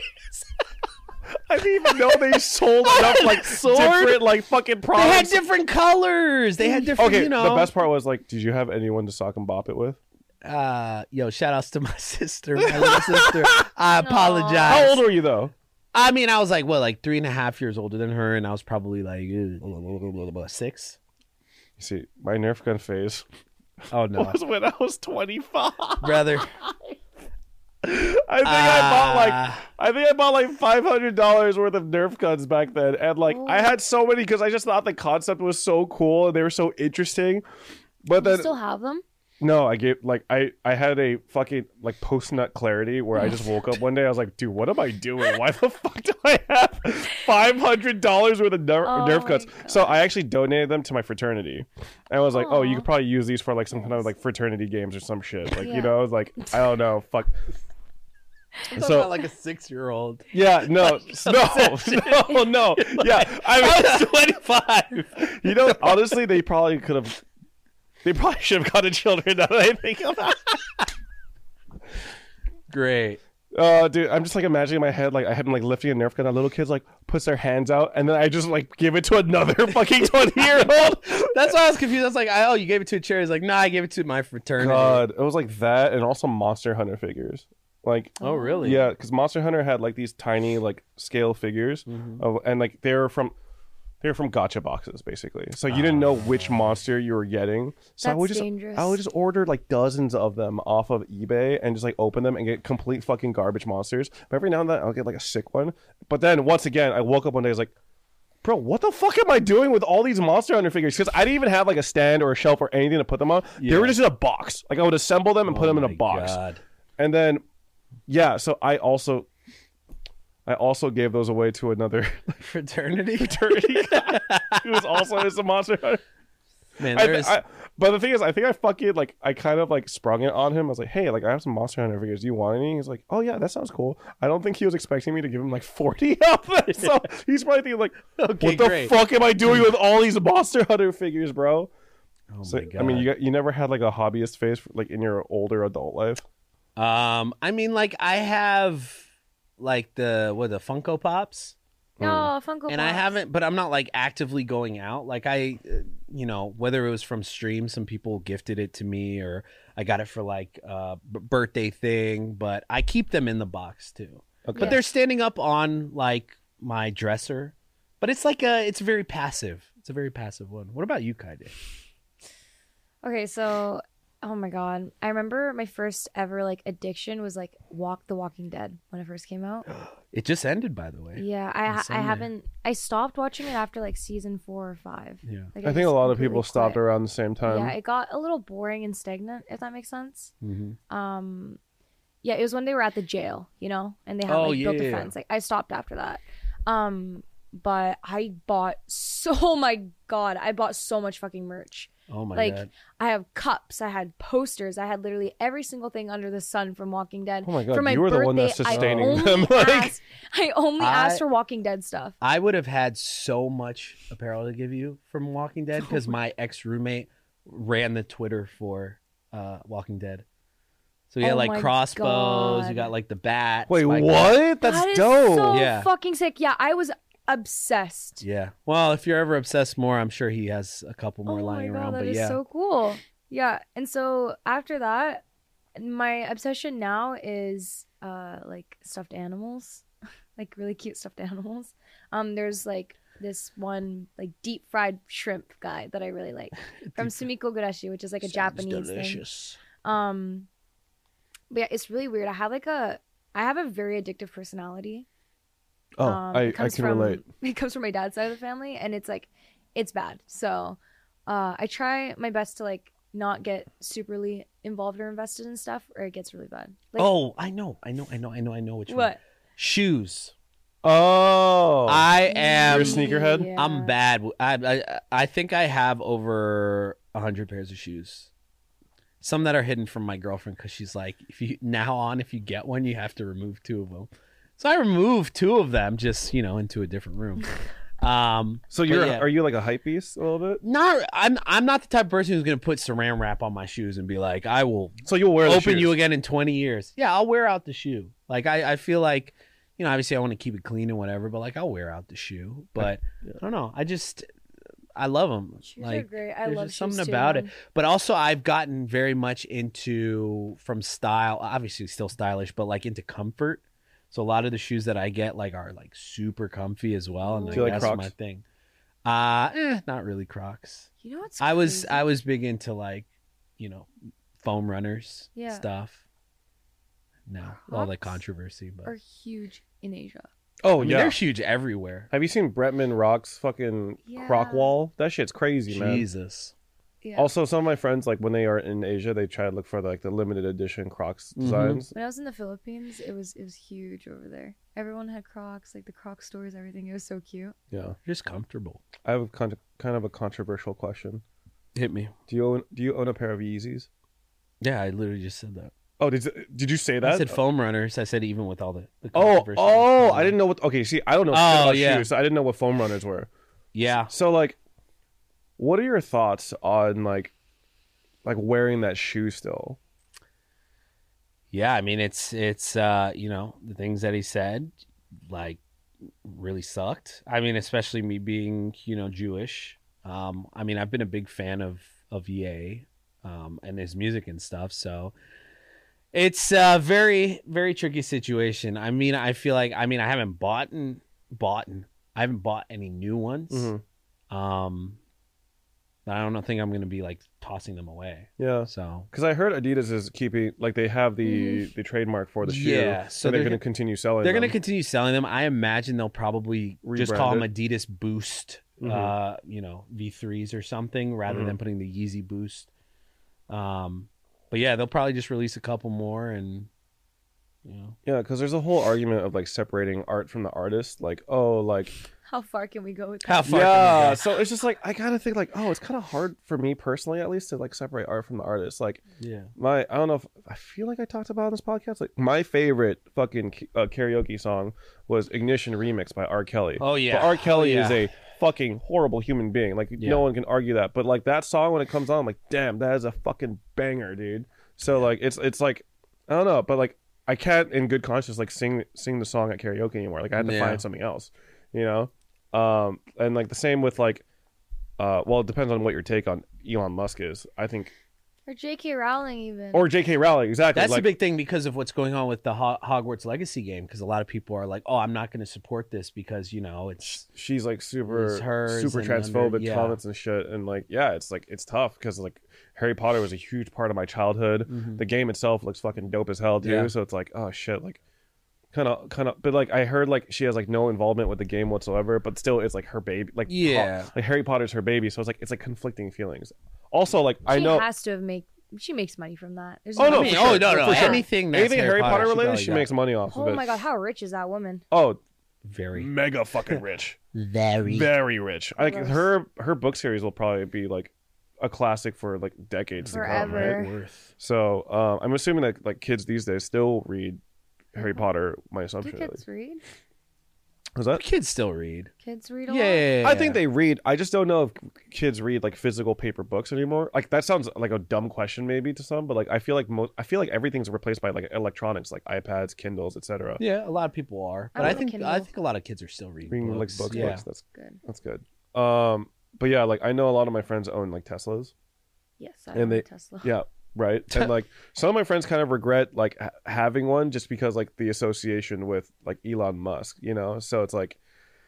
I didn't even know they sold enough like Sword? different like fucking They products. had different colors. They had different. Okay, you know. the best part was like, did you have anyone to sock and bop it with? Uh, yo, shout outs to my sister, my little sister. I apologize. How old were you though? I mean, I was like, what, like three and a half years older than her, and I was probably like uh, six. You see, my Nerf gun phase Oh no, was when I was twenty-five. brother. I think I bought like Ah. I think I bought like five hundred dollars worth of Nerf guns back then, and like I had so many because I just thought the concept was so cool and they were so interesting. But You then still have them? no, I gave like I I had a fucking like post nut clarity where I just woke up one day I was like, dude, what am I doing? Why the fuck do I have five hundred dollars worth of Nerf, Oh Nerf my guns? So I actually donated them to my fraternity. And I was like, oh, you Aw. could probably use these for like some kind of like fraternity games or some shit. Like Yeah. you know, like I don't know, fuck. So So like a six-year-old. yeah, no, no, no, no. Yeah, I I mean, was twenty-five. you know, honestly, they probably could have. They probably should have gotten children. Now that I think about it. Great. Uh, dude, I'm just like imagining in my head, like I had him like lifting a Nerf gun. A little kid's like puts their hands out, and then I just like give it to another fucking twenty year old. That's why I was confused. I was like, oh, you gave it to a chair. He's like, no, I gave it to my fraternity. God, it was like that, and also Monster Hunter figures. Like, Oh, really? yeah, because Monster Hunter had like these tiny like scale figures, Mm-hmm. of, and like they were from they were from gotcha boxes basically. So you didn't know which monster you were getting. So I That's would just dangerous. I would just order like dozens of them off of eBay and just like open them and get complete fucking garbage monsters. But every now and then I'll get like a sick one. But then once again, I woke up one day, I was like, bro, what the fuck am I doing with all these Monster Hunter figures? Because I didn't even have like a stand or a shelf or anything to put them on. They Yeah. were just in a box. Like I would assemble them and put Oh them in a my box. God. And then, yeah, so I also, I also gave those away to another Fraternity. fraternity guy who was also into some Monster Hunter. Man, I, there is. I, but the thing is, I think I fucking like, I kind of like sprung it on him. I was like, hey, like I have some Monster Hunter figures. Do you want any? He's like, oh yeah, that sounds cool. I don't think he was expecting me to give him like forty of them. So he's probably thinking like, Okay, what the great. fuck am I doing with all these Monster Hunter figures, bro? oh So my God. I mean, you got, you never had like a hobbyist phase like in your older adult life. Um, I mean, like I have like the what the Funko Pops, No, Funko and I Pops. haven't, but I'm not like actively going out. Like I, uh, you know, whether it was from stream, some people gifted it to me, or I got it for like a b- birthday thing. But I keep them in the box too. Okay. But they're standing up on like my dresser. But it's like a, it's very passive. It's a very passive one. What about you, Kaide? Okay, so oh my god, I remember my first ever like addiction was like Walk the Walking Dead when it first came out. It just ended, by the way. Yeah, I On I Sunday. haven't. I stopped watching it after like season four or five. Yeah. Like, I think just a lot of completely people stopped quit. around the same time. Yeah, it got a little boring and stagnant, if that makes sense. Mm-hmm. Um, yeah, it was when they were at the jail, you know, and they had Oh, like built yeah, a yeah. fence. Like I stopped after that. Um, but I bought so oh my god, I bought so much fucking merch. Oh my like god. I have cups, I had posters, I had literally every single thing under the sun from Walking Dead. Oh my God, For my you were the birthday, one that's sustaining I only them, like- asked, I only I- asked for Walking Dead stuff. I would have had so much apparel to give you from Walking Dead because my ex roommate ran the Twitter for uh, Walking Dead. So you Oh had like my crossbows, you God. got like the bat. Wait, spike- what? That's That is dope. so Yeah. fucking sick. Yeah, I was obsessed. Yeah. Well, if you're ever obsessed more, I'm sure he has a couple more oh lying my God, around. that But is yeah. so cool. Yeah, and so after that, my obsession now is uh like stuffed animals, like really cute stuffed animals. Um, there's like this one like deep fried shrimp guy that I really like from Sumiko Gurashi, which is like a Sounds Japanese delicious. thing. Um, but yeah, it's really weird. I have like a I have a very addictive personality. Oh, Um, I, it I comes can from, relate. It comes from my dad's side of the family, and it's like, it's bad. So, uh, I try my best to like not get superly involved or invested in stuff, or it gets really bad. Like, Oh, I know, I know, I know, I know, I know which one. what? Shoes. Oh, I am. You're a sneakerhead? Yeah. I'm bad. w- I, I I think I have over a hundred pairs of shoes. Some that are hidden from my girlfriend because she's like, if you now on, if you get one, you have to remove two of them. So I removed two of them, just you know, into a different room. Um, so but you're yeah. are you like a hype beast a little bit? not. I'm I'm not the type of person who's gonna put Saran wrap on my shoes and be like, I will So you'll wear the open shoes. you again in twenty years. Yeah, I'll wear out the shoe. Like I, I feel like, you know, obviously I want to keep it clean and whatever, but like I'll wear out the shoe. But Yeah. I don't know. I just I love them. Shoes like are great. I there's love just something shoes too, about it. man. But also I've gotten very much into from style, obviously still stylish, but like into comfort. So a lot of the shoes that I get like are like super comfy as well, and Do like, you like that's Crocs? my thing. Uh, eh, not really Crocs. You know what's I was crazy? I was big into like, you know, foam runners Yeah. stuff. No, all the Crocs controversy, but are huge in Asia. Oh I mean, yeah. they're huge everywhere. Have you seen Bretman Rock's fucking croc Yeah. wall? That shit's crazy, man. Jesus. Yeah. Also, some of my friends, like when they are in Asia, they try to look for like the limited edition Crocs Mhm. designs. When I was in the Philippines, it was it was huge over there. Everyone had Crocs, like the Croc stores, everything. It was so cute. Yeah, Just comfortable. I have kind of kind of a controversial question. Hit me. Do you own Do you own a pair of Yeezys? Yeah, I literally just said that. Oh, did did you say that? I said foam runners. I said even with all the, the Oh, controversy. oh! I didn't know what. Okay, see, I don't know shit Oh, about yeah. shoes, so I didn't know what foam runners were. Yeah. So, like, what are your thoughts on like, like wearing that shoe still? Yeah, I mean it's it's uh, you know, the things that he said like really sucked. I mean, especially me being, you know, Jewish. Um, I mean, I've been a big fan of of Ye um and his music and stuff, so it's a very very tricky situation. I mean, I feel like I mean, I haven't bought and bought and I haven't bought any new ones. Mhm. Um I don't know, think I'm going to be like tossing them away. Yeah, So, because I heard Adidas is keeping like they have the the trademark for the shoe. Yeah, so so they're they're going to continue selling. they're going to them. continue selling them. I imagine they'll probably just call them Rebrand Adidas Boost, Mhm. uh, you know, V threes or something, rather Mhm. than putting the Yeezy Boost. Um, but yeah, they'll probably just release a couple more, and you know, Yeah, because there's a whole argument of like separating art from the artist. Like, oh, like How far can we go with how that? far? yeah. Can we So it's just like I kind of think like, oh, it's kind of hard for me personally, at least, to like separate art from the artist. Like go? Yeah. my, I don't know if I feel like I talked about it on this podcast. Like my favorite fucking uh, karaoke song was "Ignition Remix" by R. Kelly. Oh yeah. But R. Kelly Oh, yeah. is a fucking horrible human being. Like Yeah. no one can argue that. But like that song when it comes on, I'm like, damn, that is a fucking banger, dude. So like it's it's like I don't know, but like I can't in good conscience like sing sing the song at karaoke anymore. Like I had to Yeah. find something else, you know. Um, and like the same with like, uh, well, it depends on what your take on Elon Musk is. I think, Or J K Rowling even. or J K Rowling, exactly. That's like, the big thing because of what's going on with the Ho- Hogwarts Legacy game. Because a lot of people are like, "Oh, I'm not going to support this because you know it's she's like super It's hers super and transphobic under- yeah. comments and shit, and like yeah, it's like it's tough because like Harry Potter was a huge part of my childhood. Mhm. The game itself looks fucking dope as hell too. Yeah. So it's like oh shit, like kind of kind of. But like I heard like she has like no involvement with the game whatsoever, but still it's like her baby. Like Yeah. like Harry Potter's her baby, so it's like it's like conflicting feelings. Also like she I know. has to have make. She makes money from that. There's Oh, no, I mean, for oh sure. no, no, For sure. anything that's Anything Harry Potter she related, probably she got. makes money off Oh of it. my god, how rich is that woman? Oh, very, mega fucking rich. very. Very rich. Like Gross. her her book series will probably be like a classic for like decades to come, right? Forever. Worth. So um, I'm assuming that like kids these days still read Harry Mhm. Potter. My Do assumption. at kids least. read? Was that? Kids still read. Kids read a Yeah, lot? I think they read. I just don't know if kids read like physical paper books anymore. Like that sounds like a dumb question maybe to some, but like I feel like most I feel like everything's replaced by like electronics, like iPads, Kindles, et cetera. Yeah, a lot of people are, I but I, love a think Kindle. I think a lot of kids are still reading, Reading books. like books, Yeah. books. That's Good. that's good. Um, but yeah, like I know a lot of my friends own like Teslas. Yes, I And own a they- Tesla. Yeah, right. And like some of my friends kind of regret like ha- having one just because like the association with like Elon Musk, you know. So it's like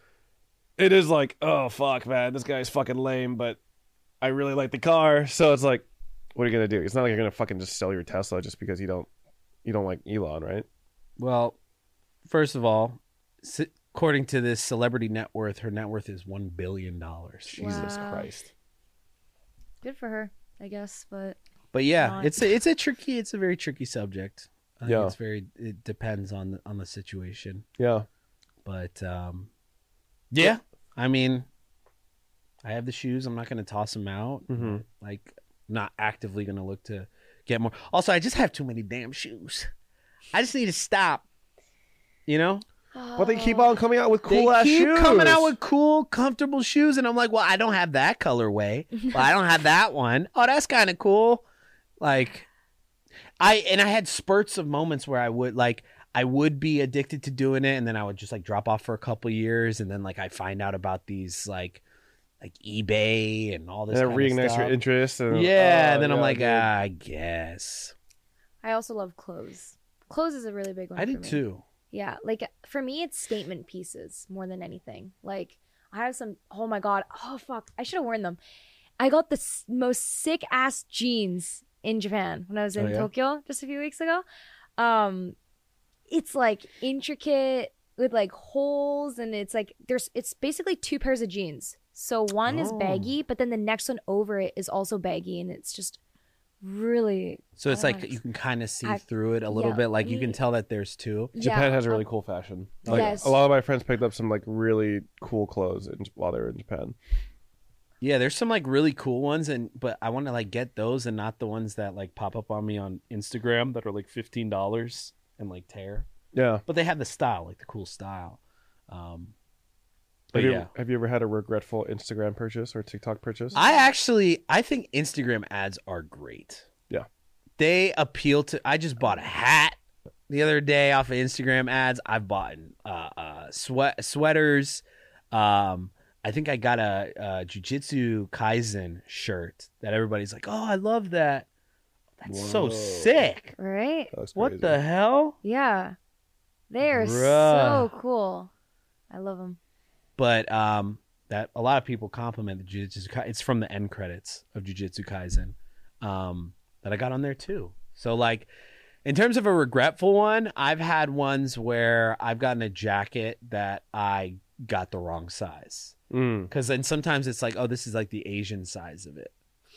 it is like, oh fuck, man, this guy's fucking lame, but I really like the car. So it's like, what are you gonna do? It's not like you're gonna fucking just sell your Tesla just because you don't you don't like Elon, right? Well, first of all, s- according to this celebrity net worth, her net worth is one billion dollars. Jesus Wow. Christ. Good for her, I guess. But But yeah, Not- it's a, it's a tricky, it's a very tricky subject. I think Yeah. it's very. It depends on the, on the situation. Yeah. But um, yeah, I mean, I have the shoes. I'm not going to toss them out. Mm-hmm. Like, not actively going to look to get more. Also, I just have too many damn shoes. I just need to stop. You know, But they keep on coming out with cool they ass keep shoes. coming out with cool, comfortable shoes, and I'm like, well, I don't have that colorway. Well, I don't have that one. Oh, that's kind of cool. Like, I and I had spurts of moments where I would like. I would be addicted to doing it, and then I would just like drop off for a couple years, and then like I find out about these like like eBay and all this. and it kind of reignites stuff. your interest. And, Yeah, oh, and then I'm yeah, like, dude. ah, I guess I also love clothes. Clothes is a really big one. I for did me. too. Yeah, like for me, it's statement pieces more than anything. Like I have some. Oh my god. Oh fuck. I should have worn them. I got the s- most sick ass jeans in Japan when I was in Oh, yeah? Tokyo just a few weeks ago. Um, it's like intricate with like holes, and it's like there's. It's basically two pairs of jeans. So one is Oh. baggy, but then the next one over it is also baggy, and it's just really. So it's I like don't know, you can kind of see I- through it a little yeah, bit. Like you can me- tell that there's two. Japan yeah, has a really um, cool fashion. Like, Yes. A lot of my friends picked up some like really cool clothes in, while they were in Japan. Yeah, there's some like really cool ones, and but I want to like get those and not the ones that like pop up on me on Instagram that are like fifteen dollars and like tear. Yeah. But they have the style, like the cool style. Um, but Have you, yeah, have you ever had a regretful Instagram purchase or TikTok purchase? I actually I think Instagram ads are great. Yeah. They appeal to. I just bought a hat the other day off of Instagram ads. I've bought uh, uh, sweat sweaters. Um, I think I got a, a Jujutsu Kaisen shirt that everybody's like, "Oh, I love that. That's so Whoa. sick." right. That was What crazy. the hell? Yeah, they are so Bruh. cool. I love them. But um, that a lot of people compliment the Jujutsu. Kai- It's from the end credits of Jujutsu Kaisen um, that I got on there too. So like, in terms of a regretful one, I've had ones where I've gotten a jacket that I got the wrong size Mm. because then sometimes it's like, oh, this is like the Asian size of it,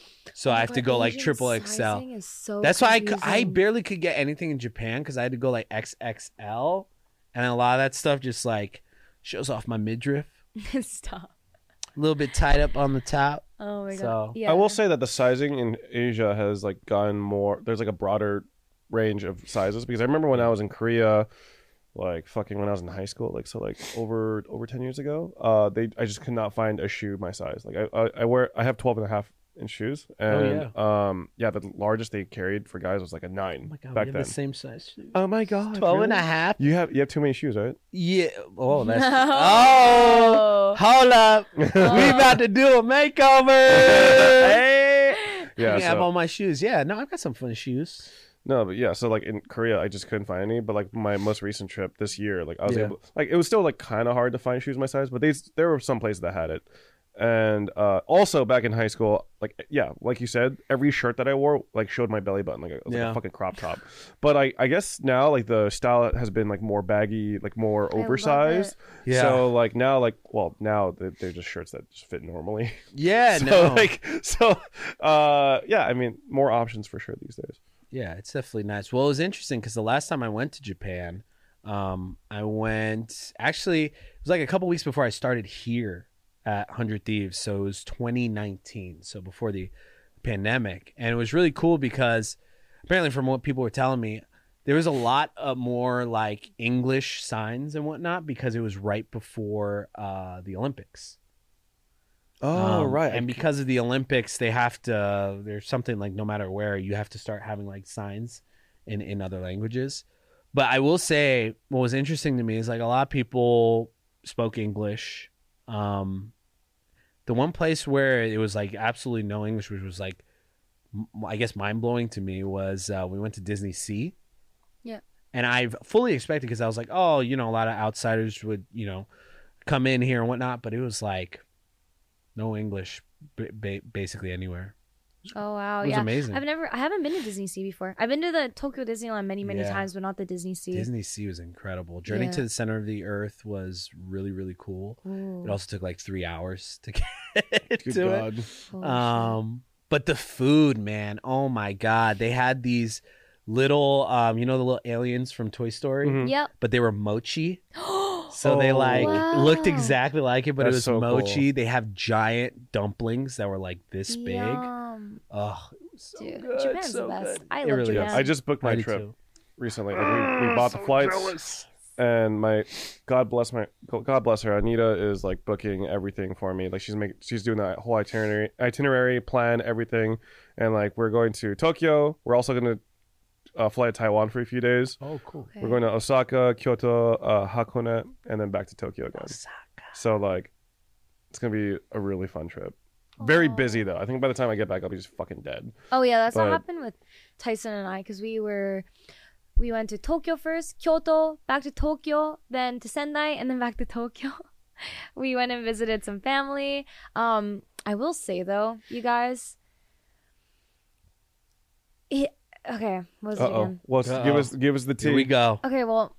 so Oh I my have to God, go like Asian triple X L. sizing is so That's why I, c- I confusing. barely could get anything in Japan because I had to go like X X L, and a lot of that stuff just like shows off my midriff. Stop. A little bit tied up on the top. Oh my god. So- Yeah. I will say that the sizing in Asia has like gotten more. There's like a broader range of sizes because I remember when I was in Korea, like fucking when I was in high school, like so like over over ten years ago, uh, they I just could not find a shoe my size. Like I I, I wear I have twelve and a half inch shoes, and um yeah, the largest they carried for guys was like a nine Oh my god, back we have then. the same size shoes. Oh my god, twelve and a really? half. You have you have too many shoes, right? Yeah. Oh, that's. Oh, hold up. We about to do a makeover. Hey. Yeah, I have so- all my shoes. Yeah. No, I've got some fun shoes. No, but yeah, so like in Korea, I just couldn't find any. But like my most recent trip this year, like I was Yeah. able, like it was still like kind of hard to find shoes my size, but these there were some places that had it. And uh, also back in high school, like yeah, like you said, every shirt that I wore like showed my belly button, like it was like Yeah. a fucking crop top. But I, I guess now like the style has been like more baggy, like more I love oversized. it. Yeah. So like now, like well now they're, they're just shirts that just fit normally. Yeah. so no. like so, uh, yeah, I mean more options for sure these days. Yeah, it's definitely nice. Well, it was interesting because the last time I went to Japan, um, I went actually it was like a couple weeks before I started here at Hundred Thieves, so it was twenty nineteen, so before the pandemic, and it was really cool because apparently, from what people were telling me, there was a lot of more like English signs and whatnot because it was right before uh, the Olympics. Oh, Um, right. And because of the Olympics, they have to. There's something like no matter where you have to start having like signs in in other languages. But I will say, what was interesting to me is like a lot of people spoke English. Um, the one place where it was like absolutely no English, which was like, m- I guess mind blowing to me, was uh, we went to Disney Sea. Yeah. And I've fully expected because I was like, oh, you know, a lot of outsiders would, you know, come in here and whatnot. But it was like no English ba- ba- basically anywhere. Oh wow, It was yeah. amazing. I've never, I haven't been to Disney Sea before. I've been to the Tokyo Disneyland many, many Yeah. times, but not the Disney Sea. Disney Sea was incredible. Journey Yeah. to the Center of the Earth was really, really cool. Ooh, It also took like three hours to get Good to God. holy it. Um, but the food, man, oh my God. They had these little, um, you know, the little aliens from Toy Story, Mhm. shit. Yep. but they were mochi. So they Oh. like Wow. looked exactly like it, but That's it was so mochi. cool. They have giant dumplings that were like this big. Yum. Oh, it was so Dude, good, Japan's so the best. good. I It love really Japan. is. I just booked my I do trip too. recently. Like we, we bought the flights, and my God bless my God bless her. Anita is like booking everything for me. Like she's making she's doing the whole itinerary itinerary plan everything, and like we're going to Tokyo. We're also going to uh, fly to Taiwan for a few days. Oh, cool. Okay. We're going to Osaka, Kyoto, uh, Hakone, and then back to Tokyo again. So like, it's gonna be a really fun trip. Very Aw. busy though. I think by the time I get back, I'll be just fucking dead. Oh yeah, that's But- what happened with Tyson and I because we were we went to Tokyo first, Kyoto, back to Tokyo, then to Sendai, and then back to Tokyo. We went and visited some family. Um, I will say though, you guys, it, okay, what was Uh it oh. again? Well, give Uh-oh. us give us the tea. Here we go. Okay, well,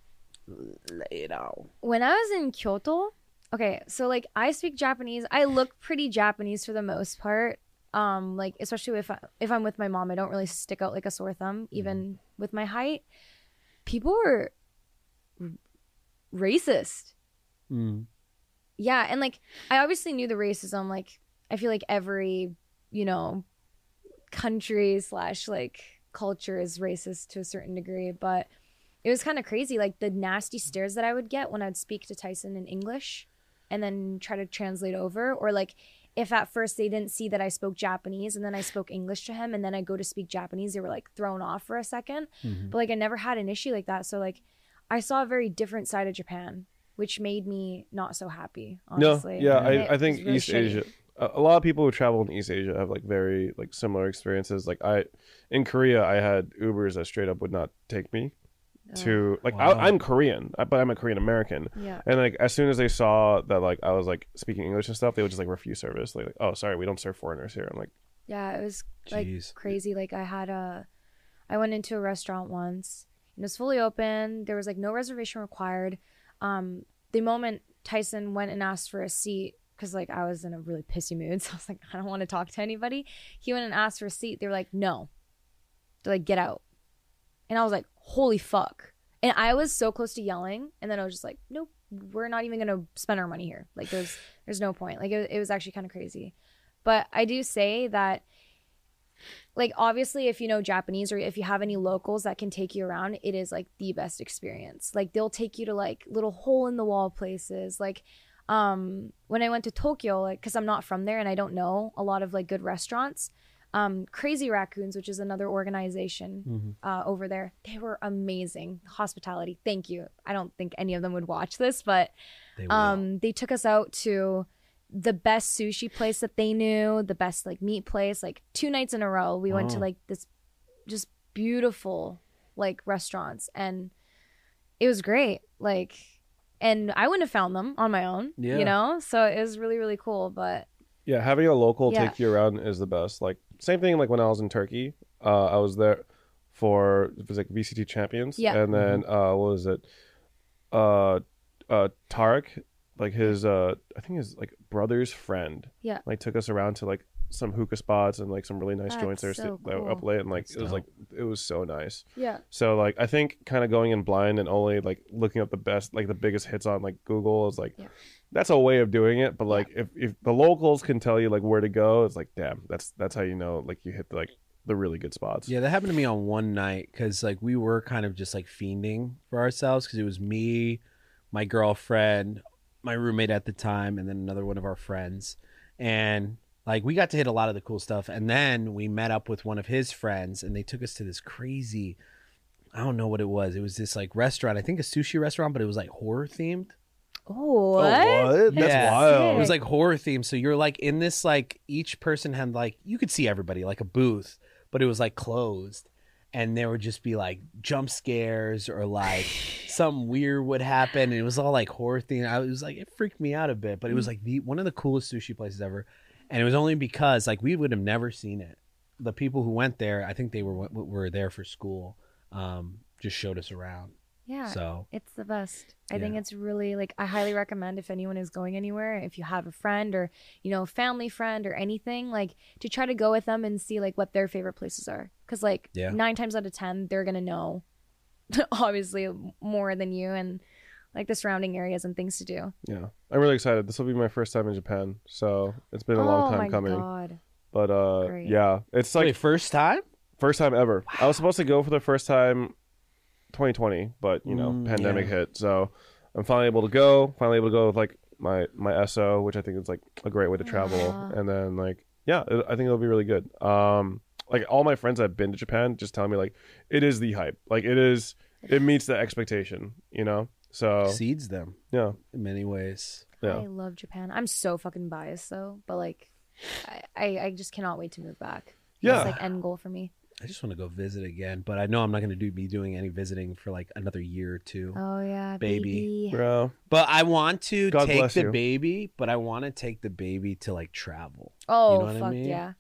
Lay it out. when I was in Kyoto, okay, so like I speak Japanese. I look pretty Japanese for the most part. Um, like especially if I, if I'm with my mom, I don't really stick out like a sore thumb, even with my height. People were r- racist. Mm. Yeah, and like I obviously knew the racism. Like I feel like every you know country slash like culture is racist to a certain degree, but it was kind of crazy. Like the nasty stares that I would get when I'd speak to Tyson in English, and then try to translate over, or like if at first they didn't see that I spoke Japanese and then I spoke English to him, and then I go to speak Japanese, they were like thrown off for a second. Mhm. But like I never had an issue like that. So like I saw a very different side of Japan, which made me not so happy, honestly. No, yeah, It I, I think was really East shitty. Asia. A, a lot of people who travel in East Asia have like very like similar experiences. Like I, in Korea, I had Ubers that straight up would not take me to like Wow. I, I'm Korean, I- but I'm a Korean American. Yeah. And like as soon as they saw that like I was like speaking English and stuff, they would just like refuse service. Like, like oh sorry, we don't serve foreigners here. I'm like, Yeah, it was like Jeez. crazy. Like I had a, I went into a restaurant once. And it was fully open. There was like no reservation required. Um, the moment Tyson went and asked for a seat, because like I was in a really pissy mood, so I was like, I don't want to talk to anybody. He went and asked for a seat. They were like, no. They're like, get out. And I was like, holy fuck. And I was so close to yelling, and then I was just like, nope, we're not even gonna spend our money here. Like there's there's no point. Like it, it was actually kind of crazy. But I do say that, like, obviously, if you know Japanese or if you have any locals that can take you around, it is like the best experience. Like, they'll take you to like little hole in the wall places. Like, um, when I went to Tokyo, like, because I'm not from there and I don't know a lot of like good restaurants, um, Crazy Raccoons, which is another organization Mhm. uh, over there, they were amazing. Hospitality, thank you. I don't think any of them would watch this, but They will. um, they took us out to the best sushi place that they knew, the best like meat place. Like two nights in a row, we went to Wow. like this just beautiful like restaurants, and it was great. Like, and I wouldn't have found them on my own, Yeah. you know. So it was really really cool. But yeah, having a local Yeah. take you around is the best. Like same thing. Like when I was in Turkey, uh, I was there for it was like V C T Champions, Yeah. and then uh, what was it? Uh, uh, Tarek, like his uh, I think his like brother's friend, Yeah. like took us around to like some hookah spots and like some really nice That's joints there so that were up cool. late, and like That's it was dope. like it was so nice. Yeah. So like I think kind of going in blind and only like looking up the best, like the biggest hits on like Google is like Yeah. that's a way of doing it. But like if if the locals can tell you like where to go, it's like damn, that's that's how you know like you hit like the really good spots. Yeah, that happened to me on one night because like we were kind of just like fiending for ourselves because it was me, my girlfriend, my roommate at the time, and then another one of our friends, and like we got to hit a lot of the cool stuff. And then we met up with one of his friends, and they took us to this crazy, I don't know what it was. It was this like restaurant, I think a sushi restaurant, but it was like horror themed. Oh, what? Oh, what? That's Yeah. wild. It was like horror themed. So you're like in this like each person had like you could see everybody like a booth, but it was like closed, and there would just be like jump scares or like something weird would happen, and it was all like horror themed. I was like it freaked me out a bit, but it was like the one of the coolest sushi places ever, and it was only because like we would have never seen it. The people who went there, I think they were were there for school, um, just showed us around. Yeah. So It's the best. I think Yeah. it's really like I highly recommend if anyone is going anywhere, if you have a friend or you know, a family friend or anything, like to try to go with them and see like what their favorite places are. Cause like Yeah. nine times out of ten, they're gonna know obviously more than you and like the surrounding areas and things to do. Yeah, I'm really excited. This will be my first time in Japan, so it's been a oh long time my coming. god. But uh, Great. yeah, it's like wait, first time? first time ever. I was supposed to go for the first time twenty twenty, but you know, Mm, pandemic yeah. hit. So I'm finally able to go. Finally able to go with like my my S O, which I think is like a great way to travel. Aw. And then like yeah, it, I think it'll be really good. Um, like all my friends that have been to Japan just tell me like it is the hype. Like it is, it meets the expectation. You know. So Exceeds them yeah, in many ways. yeah. I love Japan. I'm so fucking biased though, but like I, I, I just cannot wait to move back. Yeah. That's like end goal for me. I just want to go visit again, but I know I'm not going to do be doing any visiting for like another year or two. Oh yeah, Baby. baby. Bro, But I want to God take bless the you. baby, but I want to take the baby to like travel. Oh You know what I fuck mean? yeah.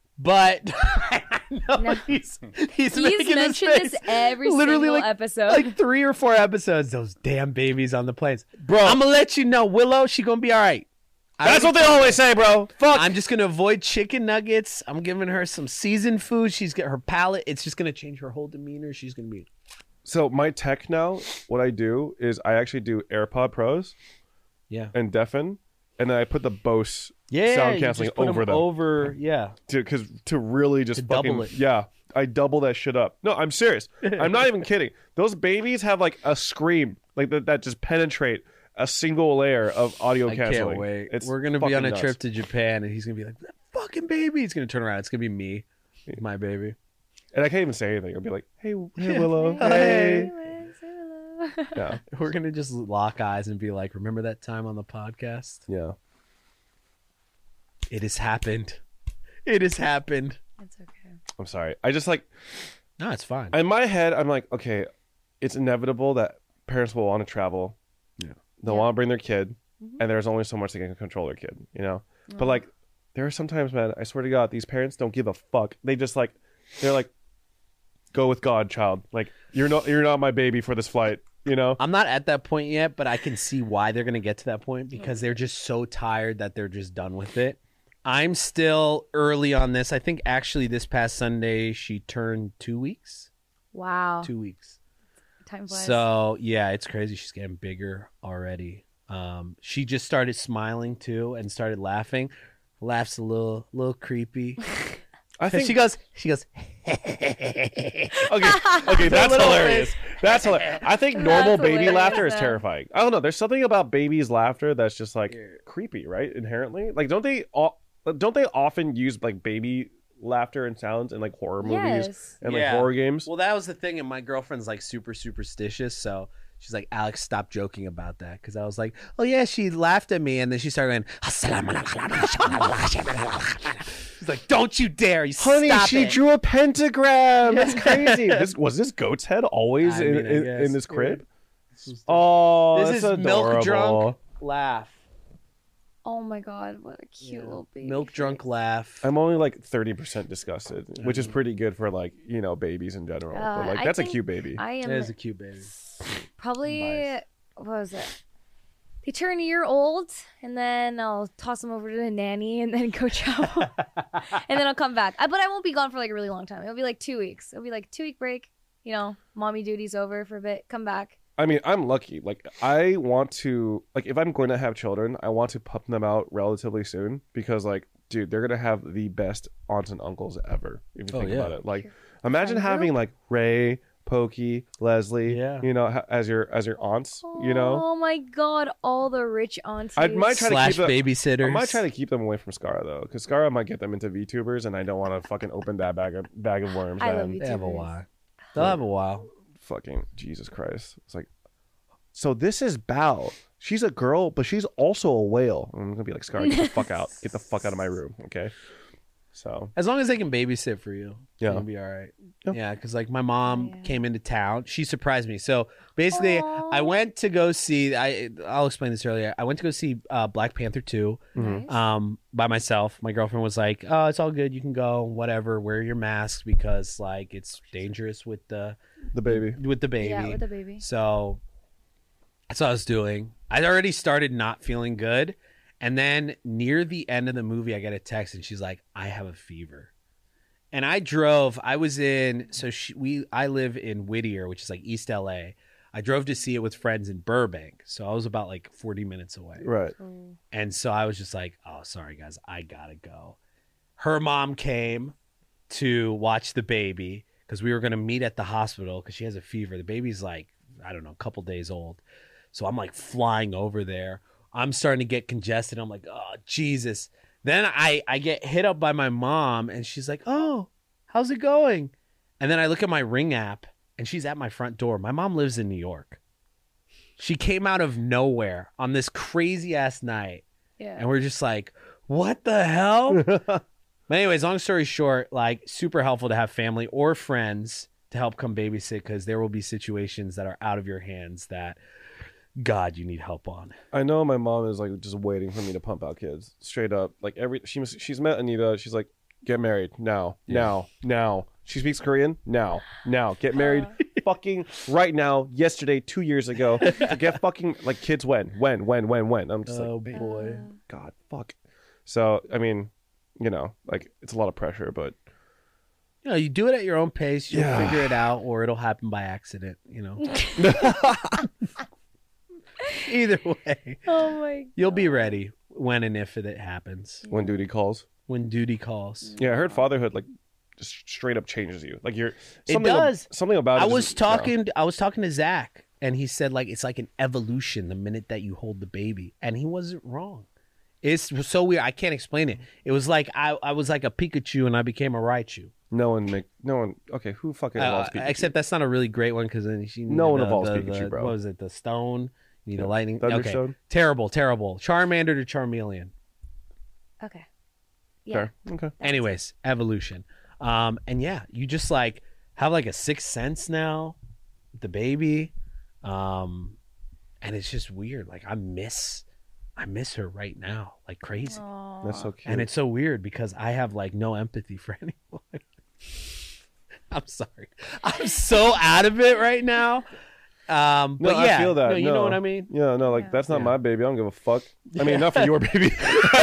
But I know No. he's he's, He's making mentioned his this face. every Literally, single like- episode. Like three or four episodes, those damn babies on the planes. bro, I'm gonna let you know, Willow, she gonna be all right. I that's what already they always say, bro. Fuck. I'm just gonna avoid chicken nuggets. I'm giving her some seasoned food. She's got her palate. It's just gonna change her whole demeanor. She's gonna be So my tech now, what I do is I actually do AirPod Pros yeah, and deafen, and then I put the Bose yeah. sound you canceling just put over them Over, yeah. to because to really just To fucking double it. yeah. I double that shit up. No, I'm serious. I'm not even kidding. Those babies have like a scream like that that just penetrate a single layer of audio I canceling. can't wait. It's We're gonna be fucking on a nuts. trip to Japan, and he's gonna be like, "That fucking baby." He's gonna turn around. It's gonna be me, my baby. and I can't even say anything. I'll be like, "Hey, hey, Yeah. Willow, Hey. hey." Anyways, hello. Yeah, We're gonna just lock eyes and be like, "Remember that time on the podcast? yeah. It has happened. It has happened." It's okay. I'm sorry. I just like No, it's fine. in my head, I'm like, okay, it's inevitable that parents will want to travel. Yeah. They'll Yeah. want to bring their kid, Mhm. and there's only so much they can control their kid, you know? But Oh. like, there are sometimes, man, I swear to God, these parents don't give a fuck. They just like, they're like, go with God, child. Like, you're not, you're not my baby for this flight, you know? I'm not at that point yet, but I can see why they're going to get to that point because they're just so tired that they're just done with it. I'm still early on this. I think actually this past Sunday she turned two weeks. Wow. Two weeks. Time flies. So yeah, it's crazy. She's getting bigger already. Um, she just started smiling too and started laughing. Laughs a little, little creepy. I think she goes, she goes. okay, okay, that's little hilarious. That's hilarious. I think normal That's baby hilarious, laughter is though. terrifying. I don't know. There's something about babies' laughter that's just like Yeah. creepy, right? Inherently, like don't they all? Don't they often use like baby laughter and sounds in like horror movies Yes. and like Yeah. horror games? Well, that was the thing, and my girlfriend's like super superstitious, so she's like, Alex, stop joking about that, because I was like, oh yeah, she laughed at me, and then she started going, she's like, don't you dare, you Honey, stop she it. drew a pentagram. That's crazy. this was this goat's head always I in, mean, I in, guess. in this crib? Yeah. Oh, This that's is milk adorable. drunk laugh. Oh my god, what a cute Yeah. little baby. Milk drunk laugh. I'm only like thirty percent disgusted, which is Mhm. pretty good for like, you know, babies in general. Uh, but like I that's a think cute baby. I It am is a cute baby. probably Nice. what was it? they turn a year old, and then I'll toss them over to the nanny, and then go travel, and then I'll come back. I, but I won't be gone for like a really long time. It'll be like two weeks. It'll be like two week break. You know, mommy duty's over for a bit. Come back. I mean, I'm lucky. Like, I want to, like, if I'm going to have children, I want to pump them out relatively soon because, like, dude, they're gonna have the best aunts and uncles ever. If you Oh, think yeah. about it, like, imagine Friend having group? like Ray, Pokey, Leslie, Yeah. you know, ha- as your as your aunts. You know, Oh my god, all the rich aunties. I might try to Slash keep them. babysitters. I might try to keep them away from Skara though, because Skara might get them into VTubers, and I don't want to fucking open that bag of bag of worms. I love man. you. They have a YouTubers. while. They'll have a while. Fucking Jesus Christ! It's like, so this is Bao. She's a girl, but she's also a whale. I'm gonna be like, Skara, get the fuck out, get the fuck out of my room, okay? So As long as they can babysit for you, Yeah. you'll be all right. Yeah. Yeah, because like my mom Yeah. came into town. She surprised me. So basically, Aw. I went to go see. I I'll explain this earlier. I went to go see uh, Black Panther two mhm. Nice. um, by myself. My girlfriend was like, "Oh, it's all good. You can go. Whatever. Wear your mask because like it's dangerous with the the baby. with the baby." Yeah, with the baby. So that's what I was doing. I already started not feeling good. And then near the end of the movie, I get a text and she's like, I have a fever. And I drove, I was in, so she, we, I live in Whittier, which is like East L A. I drove to see it with friends in Burbank. So I was about like forty minutes away. Right. Oh. And so I was just like, oh, sorry, guys, I gotta go. Her mom came to watch the baby because we were going to meet at the hospital because she has a fever. The baby's like, I don't know, a couple days old. So I'm like flying over there. I'm starting to get congested. I'm like, oh, Jesus. Then I, I get hit up by my mom and she's like, oh, how's it going? And then I look at my Ring app and she's at my front door. My mom lives in New York. She came out of nowhere on this crazy ass night. Yeah. And we're just like, what the hell? But anyways, long story short, like super helpful to have family or friends to help come babysit because there will be situations that are out of your hands that, God, you need help on. I know my mom is like just waiting for me to pump out kids. Straight up, like every she must, she's met Anita. She's like, get married now, Yeah. now, now. She speaks Korean now, now. Get married, fucking right now. Yesterday, two years ago. Get fucking like kids. When, when, when, when, when? I'm just Oh, like, boy. Uh, God, fuck. So I mean, you know, like it's a lot of pressure, but You know, you do it at your own pace. You'll Yeah. figure it out or it'll happen by accident, you know. Either way, oh my. you'll be ready when and if it happens. when duty calls. When duty calls. Yeah, I heard fatherhood like just straight up changes you. Like you're It something ab- does. something about it I just- was yeah. talking I was talking to Zach and he said like it's like an evolution the minute that you hold the baby. And he wasn't wrong. It's so weird. I can't explain it. It was like I, I was like a Pikachu and I became a Raichu. No one make no one. Okay, who fucking Uh, evolves Pikachu? except that's not a really great one because then she No needed one the, evolves the, Pikachu, the- bro. What was it? The stone. You need a lightning. Thunderstone? Okay. Terrible, terrible. Charmander to Charmeleon. Okay. Yeah. Fair. Okay. Anyways, evolution. Um, and yeah, you just like have like a sixth sense now, with the baby, um, and it's just weird. Like I miss, I miss her right now, like crazy. Aw. That's so cute. And it's so weird because I have like no empathy for anyone. I'm sorry, I'm so out of it right now. Um, No, but yeah, I feel that. no, you no. know what I mean. Yeah, no, like Yeah. that's not Yeah. my baby. I don't give a fuck. I mean, not for your baby.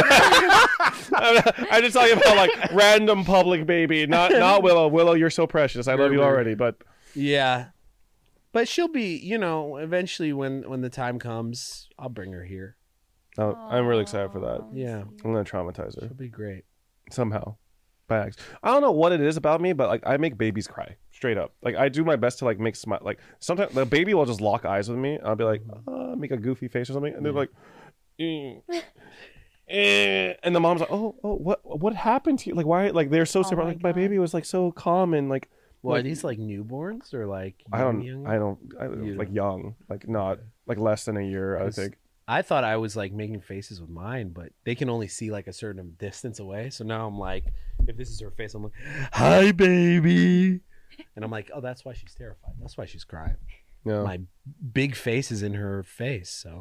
I'm just talking about like random public baby, not not Willow. Willow, you're so precious. I love you Right, right. already, but Yeah, but she'll be, you know, eventually when when the time comes, I'll bring her here. no, I'm really excited for that. Aw, Yeah. sweet. I'm gonna traumatize her She'll be great. somehow. By accident. I don't know what it is about me, but like I make babies cry straight up. Like I do my best to like make smile. Like sometimes the baby will just lock eyes with me. I'll be like, uh, make a goofy face or something, and they're like, eh, eh. And the mom's like, oh, oh, what, what happened to you? Like why? Like they're so Oh surprised. my Like my God. baby was like so calm and like. Well, like, are these like newborns or like I don't. young, young? I don't. I, You like don't. young. Like not like less than a year. I Cause- think. I thought I was like making faces with mine, but they can only see like a certain distance away. So now I'm like, if this is her face, I'm like, "Hi, baby," and I'm like, "Oh, that's why she's terrified. That's why she's crying. Yeah. My big face is in her face." So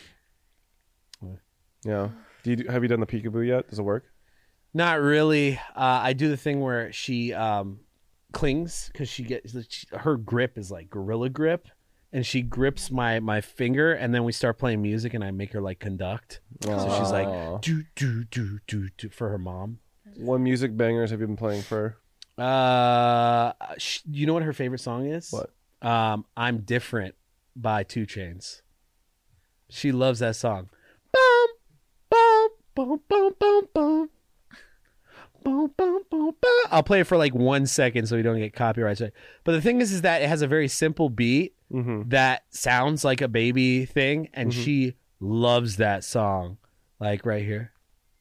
Yeah. Do you do- have you done the peekaboo yet? Does it work? not really. Uh, I do the thing where she um, clings because she gets she, her grip is like gorilla grip. and she grips my my finger, and then we start playing music, and I make her like conduct. So she's Aw. like do do do do do for her mom. What music bangers have you been playing for? Uh, sh- you know what her favorite song is? What? Um, I'm Different by Two Chainz. She loves that song. Boom, boom, boom, boom, boom, boom. Boom, boom, boom, boom. I'll play it for like one second so we don't get copyright. But the thing is, is that it has a very simple beat Mm-hmm. that sounds like a baby thing, and Mhm. she loves that song. Like right here.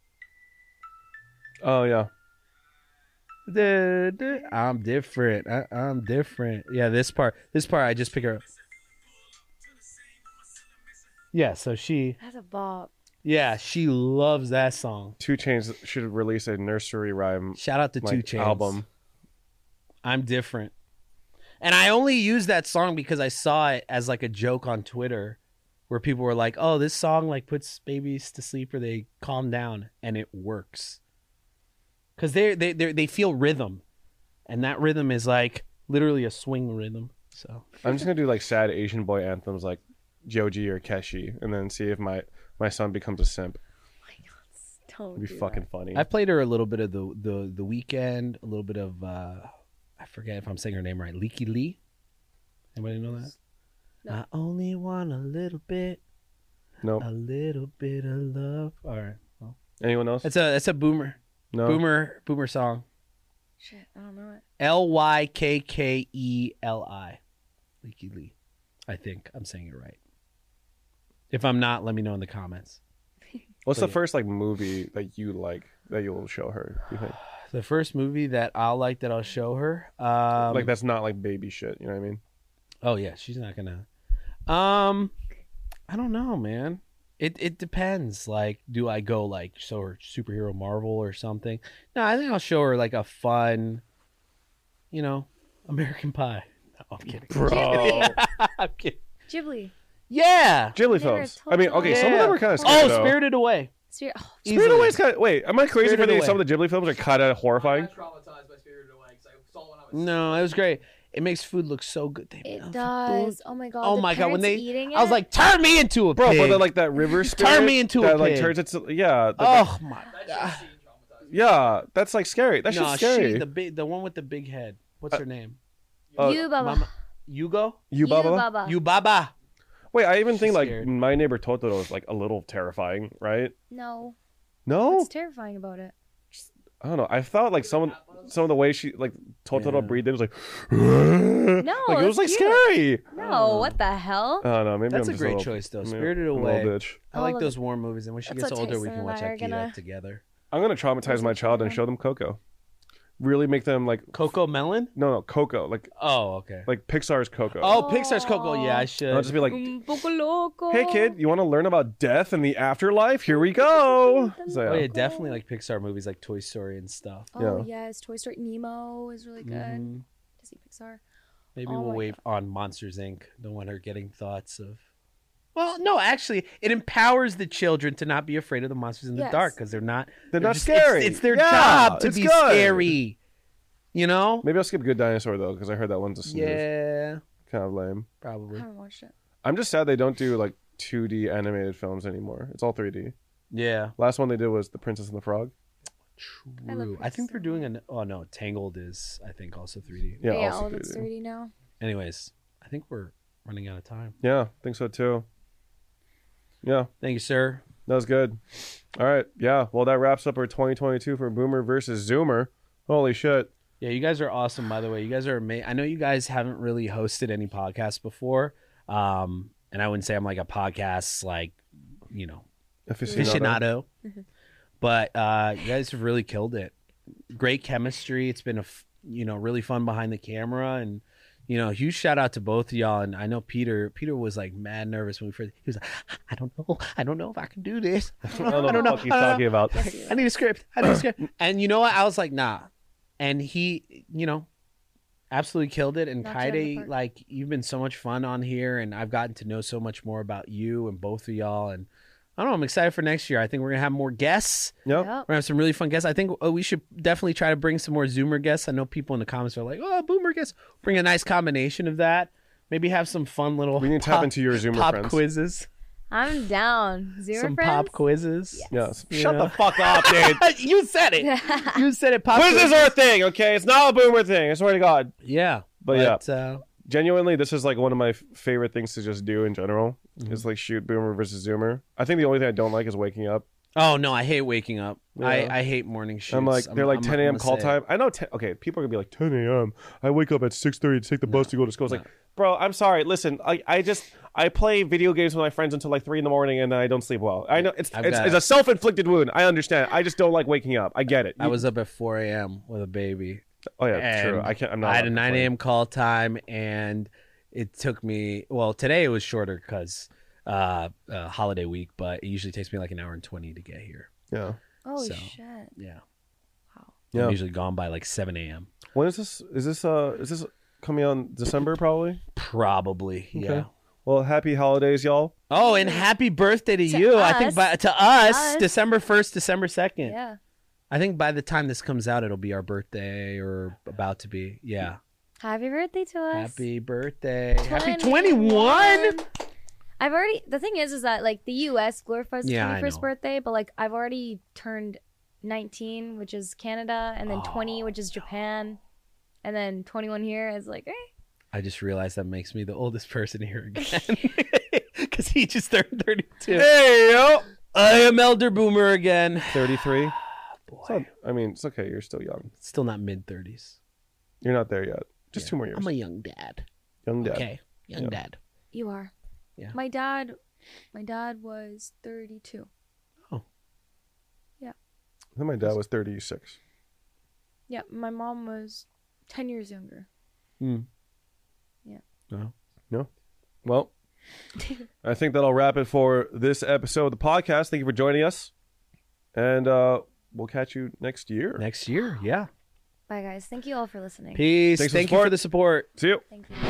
Oh yeah. Da, da, I'm different. I, I'm different. Yeah, this part. This part, I just pick her up. Yeah, so she. That's a bop. Yeah, she loves that song. Two Chainz should release a nursery rhyme Shout out to like, Two Chainz. album. I'm different. And I only use that song because I saw it as like a joke on Twitter where people were like, "Oh, this song like puts babies to sleep or they calm down," and it works. Cuz they they they they feel rhythm. And that rhythm is like literally a swing rhythm. So, I'm just gonna do like sad Asian boy anthems like Joji or Keshi, and then see if my my son becomes a simp. Don't It'd be do fucking that. funny. I played her a little bit of the the the Weekend, a little bit of uh I forget if I'm saying her name right. Leaky Lee. Anybody know that? No. I only want a little bit, Nope. a little bit of love. All right. Well, Anyone else? it's a it's a boomer No. boomer boomer song. Shit, I don't know it. L Y K K E L I. Leaky Lee. I think I'm saying it right. If I'm not, let me know in the comments. What's But the yeah. first like movie that you like that you'll show her? You think? The first movie that I'll like that I'll show her. Um, like that's not like baby shit. You know what I mean? Oh yeah, she's not gonna. Um, I don't know, man. It it depends. Like, do I go like show her superhero Marvel or something? No, I think I'll show her like a fun, you know, American Pie. No, I'm kidding. Bro. I'm kidding. Ghibli. Yeah. Ghibli Never films. told I mean, you okay, that. some of them Yeah. are kind of scary. Oh, though. Spirited Away. Spirit. Oh, Spirited Easily. Away is kind of. Wait, am I crazy Spirited for thinking Away. some of the Ghibli films are kind of horrifying? I got traumatized by Spirited Away because I saw it when I was No, it was great. It makes food look so good. They it love does. food. Oh my god. Oh the my god, when parents they, eating I was it? like, turn me into a Bro, pig. but they're like that river spirit. me into a that, like pig. turns into yeah. that- oh my that god. shit scene traumatized me. yeah, that's like scary. That's No, just scary. she, the big, the one with the big head. What's Uh, her name? uh, you, Baba. Mama, Yugo. you, Baba? Baba. You Baba. Wait, I even She's think like scared. My Neighbor Totoro is like a little terrifying, right? No. No, What's terrifying about it? I don't know. I thought like some some of the way she like Totoro Yeah. breathed in was like no, like it was it's like cute. scary. No, what the hell? I don't know. Maybe That's I'm a just great little- choice, though. I'm a- Spirited I'm a Away. little bitch. I like Oh, those war movies, and when she that's gets what older, we Tyson can and watch I are Akira gonna- together. I'm gonna traumatize my child and show them Coco. Really make them like Coco Melon? no no Coco like Oh, okay. like Pixar's Coco. Oh, Pixar's Coco. Yeah, I should. I'll just be like, Un poco loco. hey kid, you want to learn about death and the afterlife? Here we go. So, Oh yeah. yeah, definitely like Pixar movies, like Toy Story and stuff. Oh Yeah. yes, Toy Story. Nemo is really good. Mhm. Disney Pixar. Maybe Oh we'll my wait on Monsters Incorporated. Don't want her getting thoughts of. Well, no, actually, it empowers the children to not be afraid of the monsters in the Yes. dark because they're not. They're not just- scary. It's, it's their Yeah, job to it's be good. scary. You know? Maybe I'll skip Good Dinosaur though because I heard that one's a snooze. Yeah, Kind of lame. I probably. haven't watched it. I'm just sad they don't do like two D animated films anymore. It's all three D. Yeah, Last one they did was The Princess and the Frog. I love true. I, think they're doing an. Oh no, Tangled is I think also three D. Yeah, yeah, also all of it's three D. three D now. Anyways, I think we're running out of time. Yeah, I think so too. Yeah, Thank you, sir. that was good. All right, yeah. Well, that wraps up our twenty twenty-two for Boomer versus Zoomer. Holy shit. Yeah, you guys are awesome, by the way. You guys are amazing. I know you guys haven't really hosted any podcasts before. Um, and I wouldn't say I'm like a podcast, like, you know, Aficionado. aficionado. But uh, you guys have really killed it. Great chemistry. It's been, a f- you know, really fun behind the camera. And, you know, huge shout out to both of y'all. And I know Peter, Peter was like mad nervous when we first, he was like, I don't know. I don't know if I can do this. I don't know what the fuck he's I don't know. talking about. I need a script. I need a script. And you know what? I was like, nah. And he, you know, absolutely killed it. And Knocked it out of the Kaide, park. like, you've been so much fun on here, and I've gotten to know so much more about you and both of y'all. And I don't know, I'm excited for next year. I think we're gonna have more guests. Yep. Yep. We're gonna have some really fun guests. I think uh, we should definitely try to bring some more Zoomer guests. I know people in the comments are like, "Oh, Boomer guests." Bring a nice combination of that. Maybe have some fun little We need to pop, tap into your Zoomer pop friends. quizzes. I'm down. Zero some friends? pop quizzes. Yes. Yeah. Shut the fuck up, dude. You said it. You said it. Pop Quizzes are a thing, okay? It's not a boomer thing. I swear to God. Yeah. But, yeah. Uh, Genuinely, this is like one of my f- favorite things to just do in general. Mm-hmm. Is like shoot boomer versus zoomer. I think the only thing I don't like is waking up. oh no, I hate waking up. Yeah. I, I hate morning shoots. I'm like, they're like I'm- ten I'm a.m. gonna call say it. time. I know. ten okay, people are gonna be like ten a.m. I wake up at six thirty to take the bus to go to school. It's No. like, bro, I'm sorry. Listen, I, I just I play video games with my friends until like three in the morning, and then I don't sleep well. I know it's I've it's, got- it's a self-inflicted wound. I understand. I just don't like waking up. I get it. I was up at four a.m. with a baby. Oh yeah, and true. I can't. I'm not. I had allowed a to nine complain. a.m. call time, and it took me. Well, today it was shorter because uh, uh, holiday week, but it usually takes me like an hour and twenty to get here. Yeah. Holy So. shit. Yeah, Wow. Yeah. I'm usually gone by like seven a.m. When is this? Is this uh? Is this coming out in December probably? Probably. Yeah. Okay. Well, happy holidays, y'all. Oh, and happy birthday to, To you! I think us. by, to us, Us. December first, December second. Yeah. I think by the time this comes out, it'll be our birthday or about to be. Yeah. Happy birthday to us. Happy birthday! Happy twenty-one. twenty-one. I've already. The thing is, is that like the U S glorifies the Yeah, I twenty-first know. birthday, but like I've already turned nineteen, which is Canada, and then Oh, twenty, which is Japan, and then twenty-one here is like, eh. I just realized that makes me the oldest person here again because he just turned thirty-two. Hey yo. I am Elder Boomer again. thirty-three. Boy, I mean, it's okay. You're still young. still not mid thirties. You're not there yet. Just Yeah. two more years. I'm a young dad. Young dad. Okay, young Yeah. dad. You are. Yeah. My dad, my dad was thirty-two. I think my dad was thirty-six. Yeah, my mom was ten years younger. Hmm. Yeah. No. Well, I think that'll wrap it for this episode of the podcast. Thank you for joining us. And uh, we'll catch you next year. Next year, yeah. Bye, guys. Thank you all for listening. Peace. Thanks for Thank the you support. for the support. See you. Thank you.